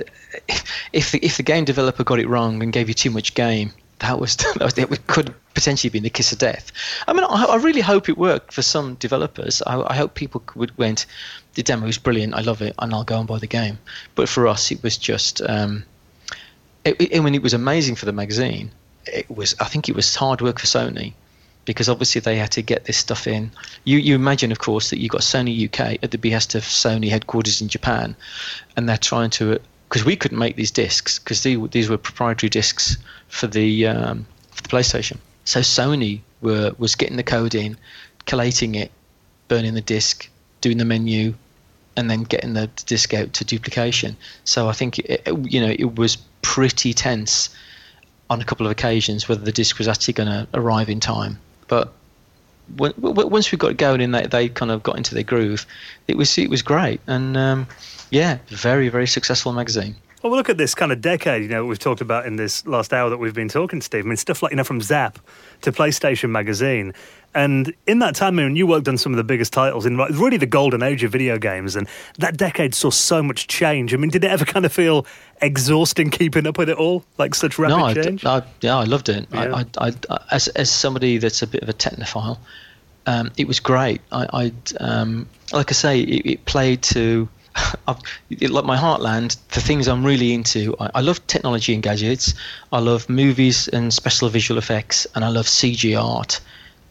if the, if the game developer got it wrong and gave you too much game, that was, that was it could potentially be the kiss of death. I mean, I, I really hope it worked for some developers. I, I hope people would went. The demo is brilliant. I love it, and I'll go and buy the game. But for us, it was just. Um, it, it, I mean, it was amazing for the magazine. It was. I think it was hard work for Sony, because obviously they had to get this stuff in. You you imagine, of course, that you got Sony U K at the behest of Sony headquarters in Japan, and they're trying to because we couldn't make these discs because these, these were proprietary discs for the um, for the PlayStation. So Sony were was getting the code in, collating it, burning the disk, doing the menu, and then getting the disk out to duplication. So I think it, you know it was pretty tense on a couple of occasions whether the disk was actually going to arrive in time. But when, once we got going and they, they kind of got into their groove, it was it was great. And um, yeah, very very successful magazine. Well, we'll look at this kind of decade, you know, we've talked about in this last hour that we've been talking, Steve. I mean, stuff like, you know, from Zap to PlayStation Magazine. And in that time, I mean, you worked on some of the biggest titles in really the golden age of video games. And that decade saw so much change. I mean, did it ever kind of feel exhausting keeping up with it all? Like such rapid no, I, change? I, yeah, I loved it. Yeah. I, I, I, as, as somebody that's a bit of a technophile, um, it was great. I, I um, like I say, it, it played to... I've, like my heartland, the things I'm really into. I, I love technology and gadgets. I love movies and special visual effects, and I love C G art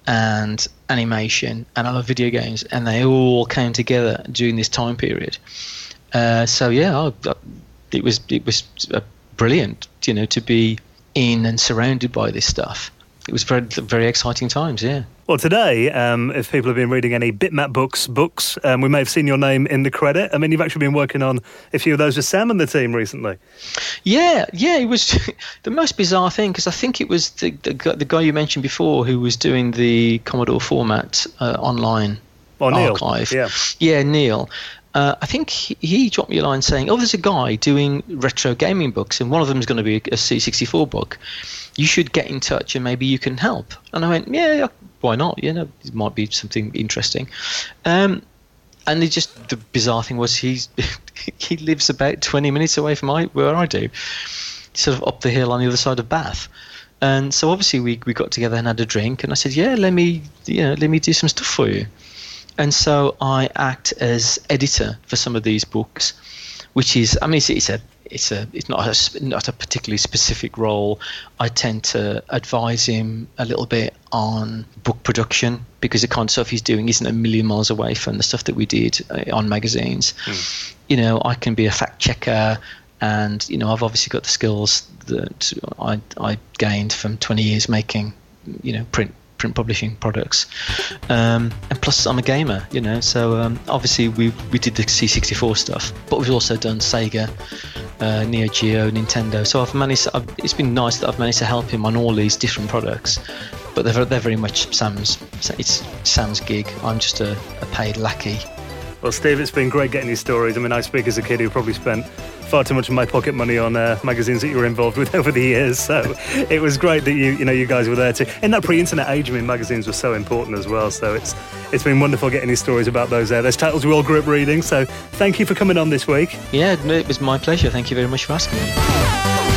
and animation, and I love video games. And they all came together during this time period. Uh, so yeah, I, it was it was uh, brilliant, you know, to be in and surrounded by this stuff. It was very very exciting times, yeah. Well, today, um, if people have been reading any Bitmap Books books, um, we may have seen your name in the credit. I mean, you've actually been working on a few of those with Sam and the team recently. Yeah, yeah, it was the most bizarre thing, because I think it was the, the the guy you mentioned before who was doing the Commodore format uh, online oh, Neil. archive. Yeah, yeah, Neil. Uh, I think he, he dropped me a line saying, "Oh, there's a guy doing retro gaming books, and one of them is going to be a C sixty-four book. You should get in touch, and maybe you can help." And I went, "Yeah, why not? You know, it might be something interesting." Um, and it just the bizarre thing was he's he lives about twenty minutes away from my, where I do, sort of up the hill on the other side of Bath. And so obviously we we got together and had a drink, and I said, "Yeah, let me you know let me do some stuff for you." And so I act as editor for some of these books, which is, I mean, it's, it's a, it's a, it's not a, not a particularly specific role. I tend to advise him a little bit on book production, because the kind of stuff he's doing isn't a million miles away from the stuff that we did on magazines. Mm. You know, I can be a fact checker, and you know, I've obviously got the skills that I I gained from twenty years making, you know, print. print publishing products, um, and plus I'm a gamer, you know, so um, obviously we we did the C sixty-four stuff, but we've also done Sega, uh, Neo Geo, Nintendo, so I've managed I've, it's been nice that I've managed to help him on all these different products, but they're, they're very much Sam's it's Sam's gig. I'm just a, a paid lackey. Well, Steve, it's been great getting these stories. I mean, I speak as a kid who probably spent far too much of my pocket money on uh, magazines that you were involved with over the years. So it was great that you, you know, you guys were there too. In that pre-internet age, I mean, magazines were so important as well. So it's it's been wonderful getting these stories about those there. Those titles we all grew up reading. So thank you for coming on this week. Yeah, it was my pleasure. Thank you very much for asking me.